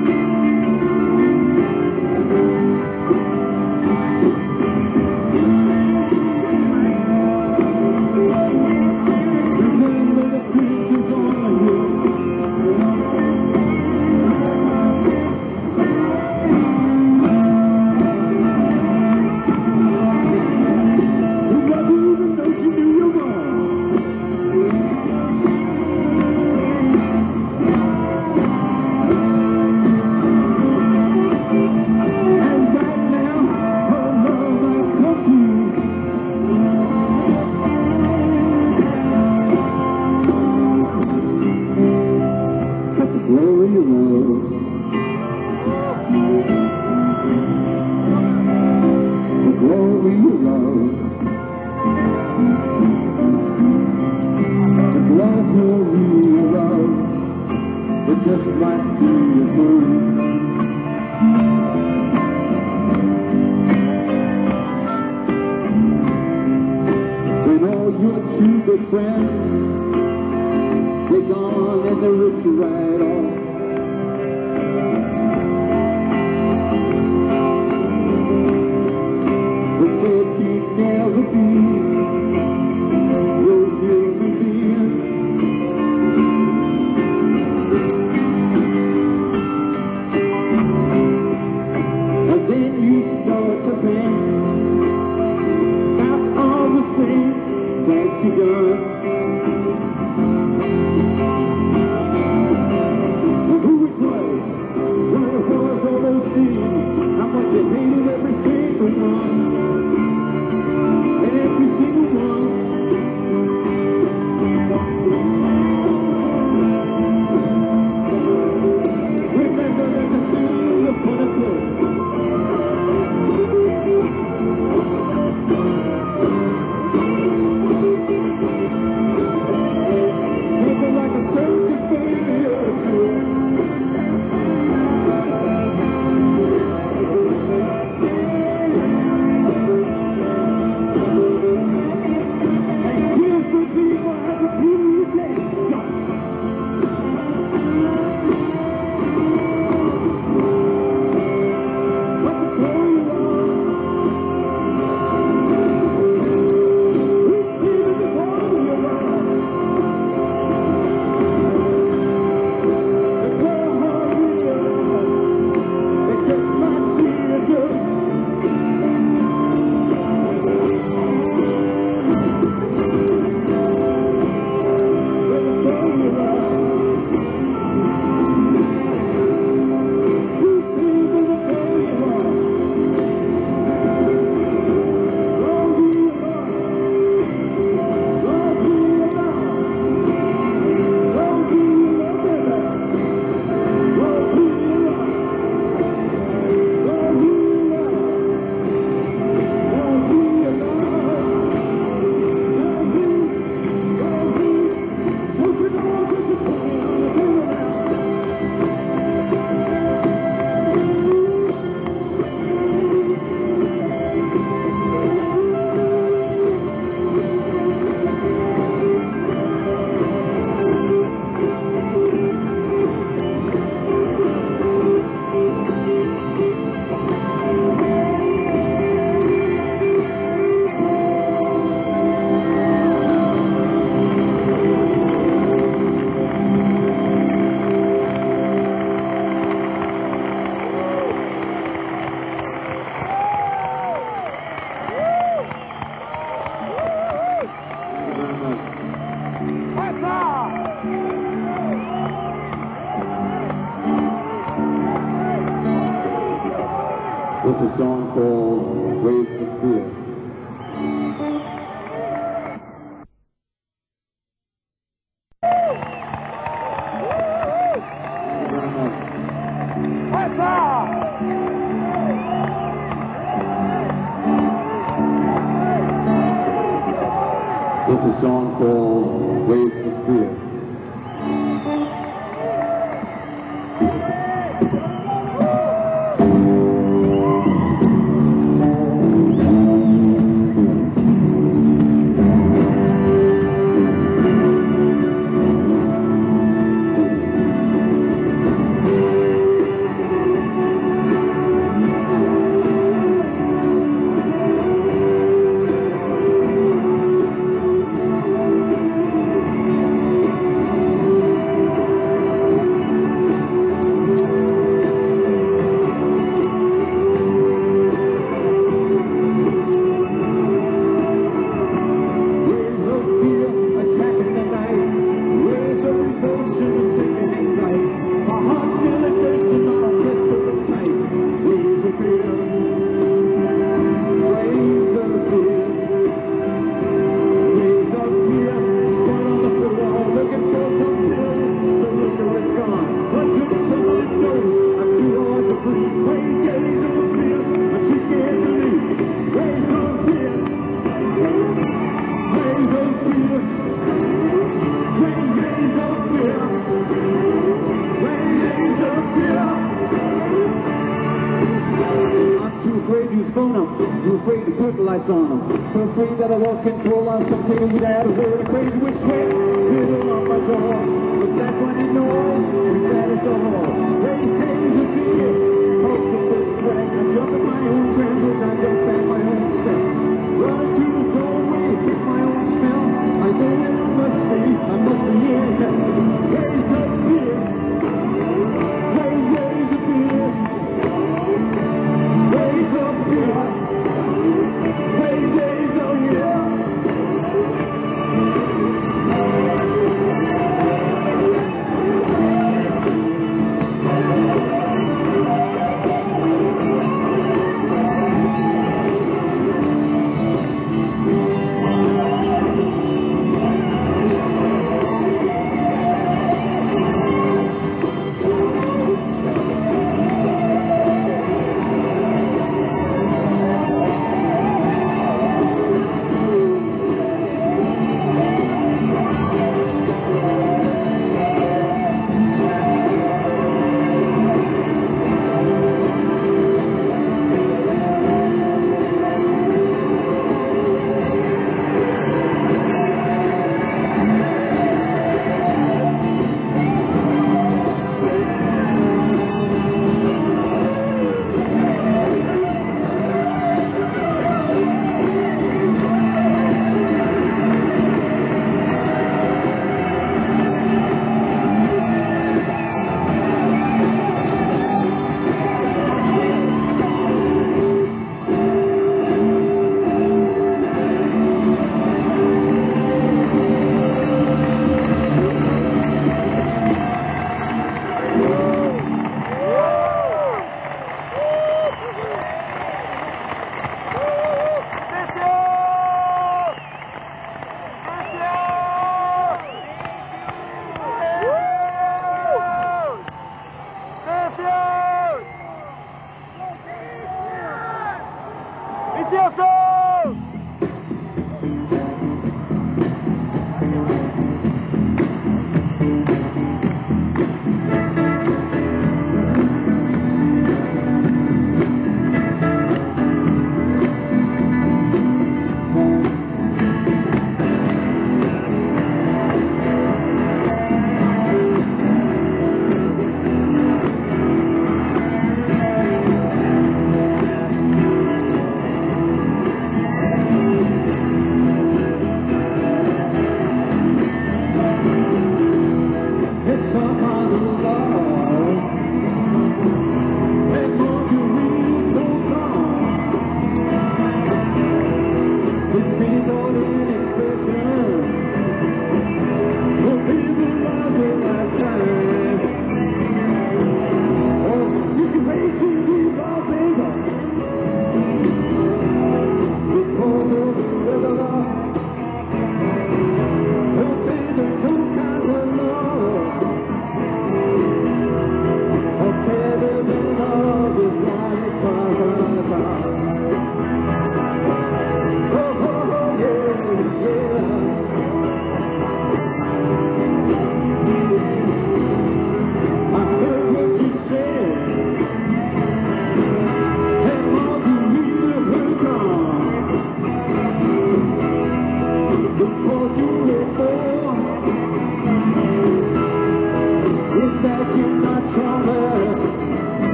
Remember the pictures on the hill. Glory of love. The glory of love. The glory of love. It just might see you through. When all your true good friends, they're gone and they rip you right off. They said you'd never be your human being. And then you start to think about all the things that you've done. song called Waves of Fear. This is a song called Waves of Fear. Too afraid to put the lights on them. Too afraid that I lost control on something without a word. Afraid to which way middle on my door. But that's when you know that it's all. Raise hands and fear. Hope to put back. I'm jumping my own trembles. I jump back my own step. Run through the doorway, pick my own smell. I know that I must be in hell. Raise up fear. Raise the fear. Raise up fear.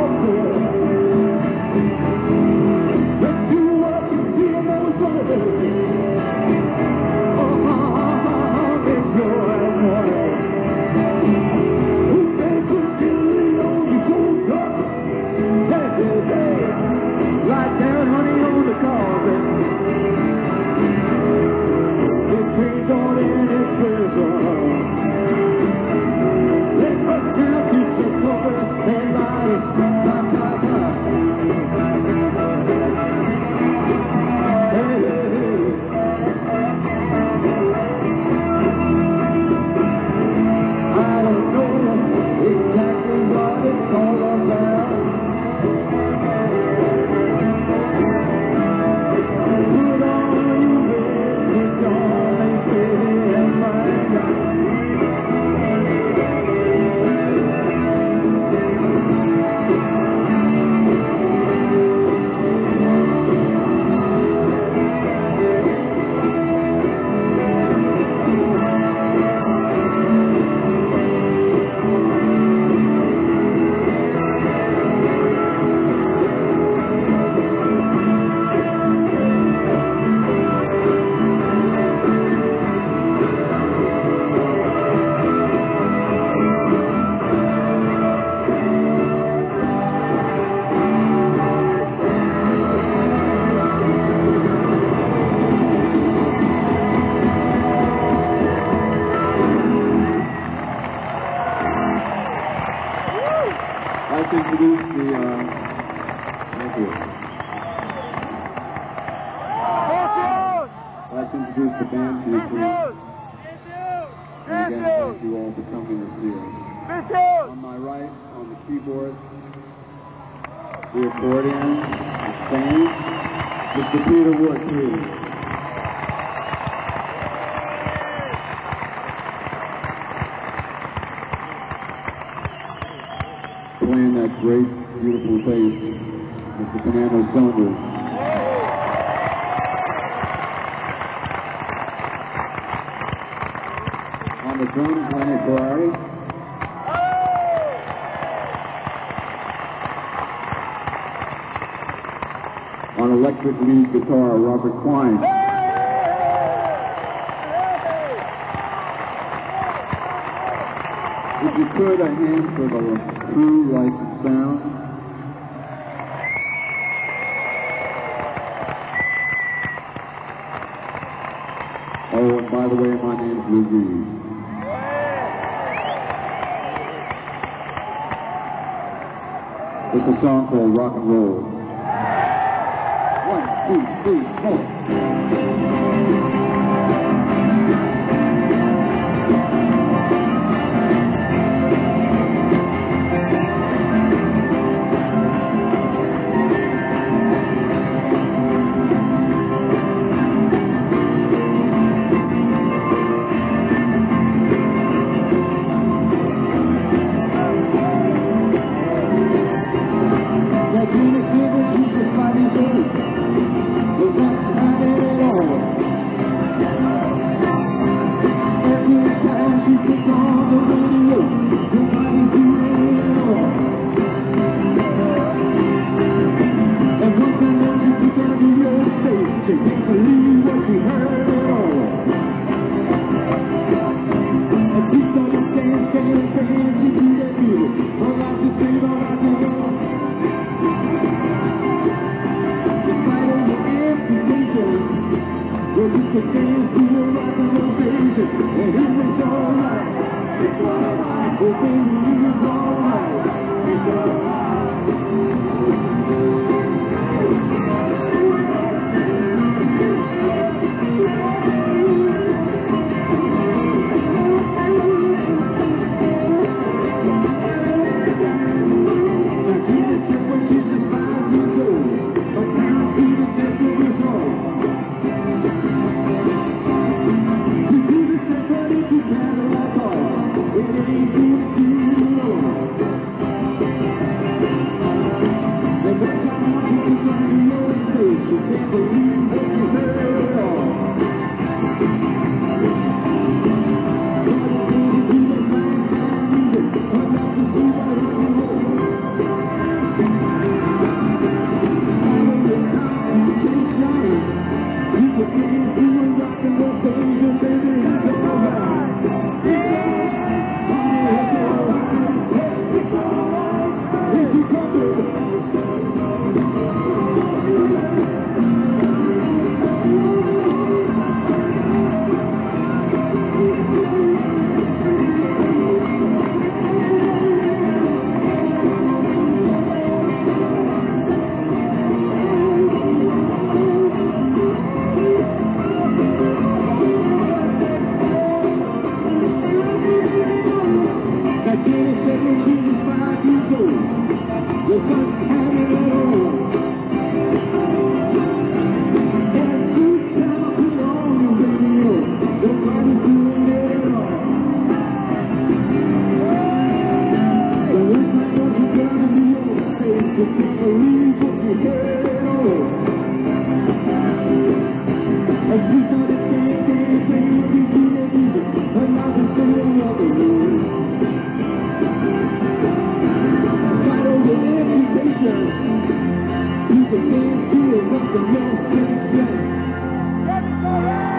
introduce the band to you, please. And again, thank you all for coming to see us. On my right, on the keyboard, the accordion, the singing, Mr. Peter Wood, please. Playing that great, beautiful bass, Mr. Fernando Saunders. On the drums, Lenny Ferrari. On electric lead guitar, Robert Klein. If you could, a hand for the true licensed sound. Oh, and by the way, my name's Lizzie. It's a song called Rock and Roll. 1, 2, 3, 4. It ain't People can't feel what the most can say.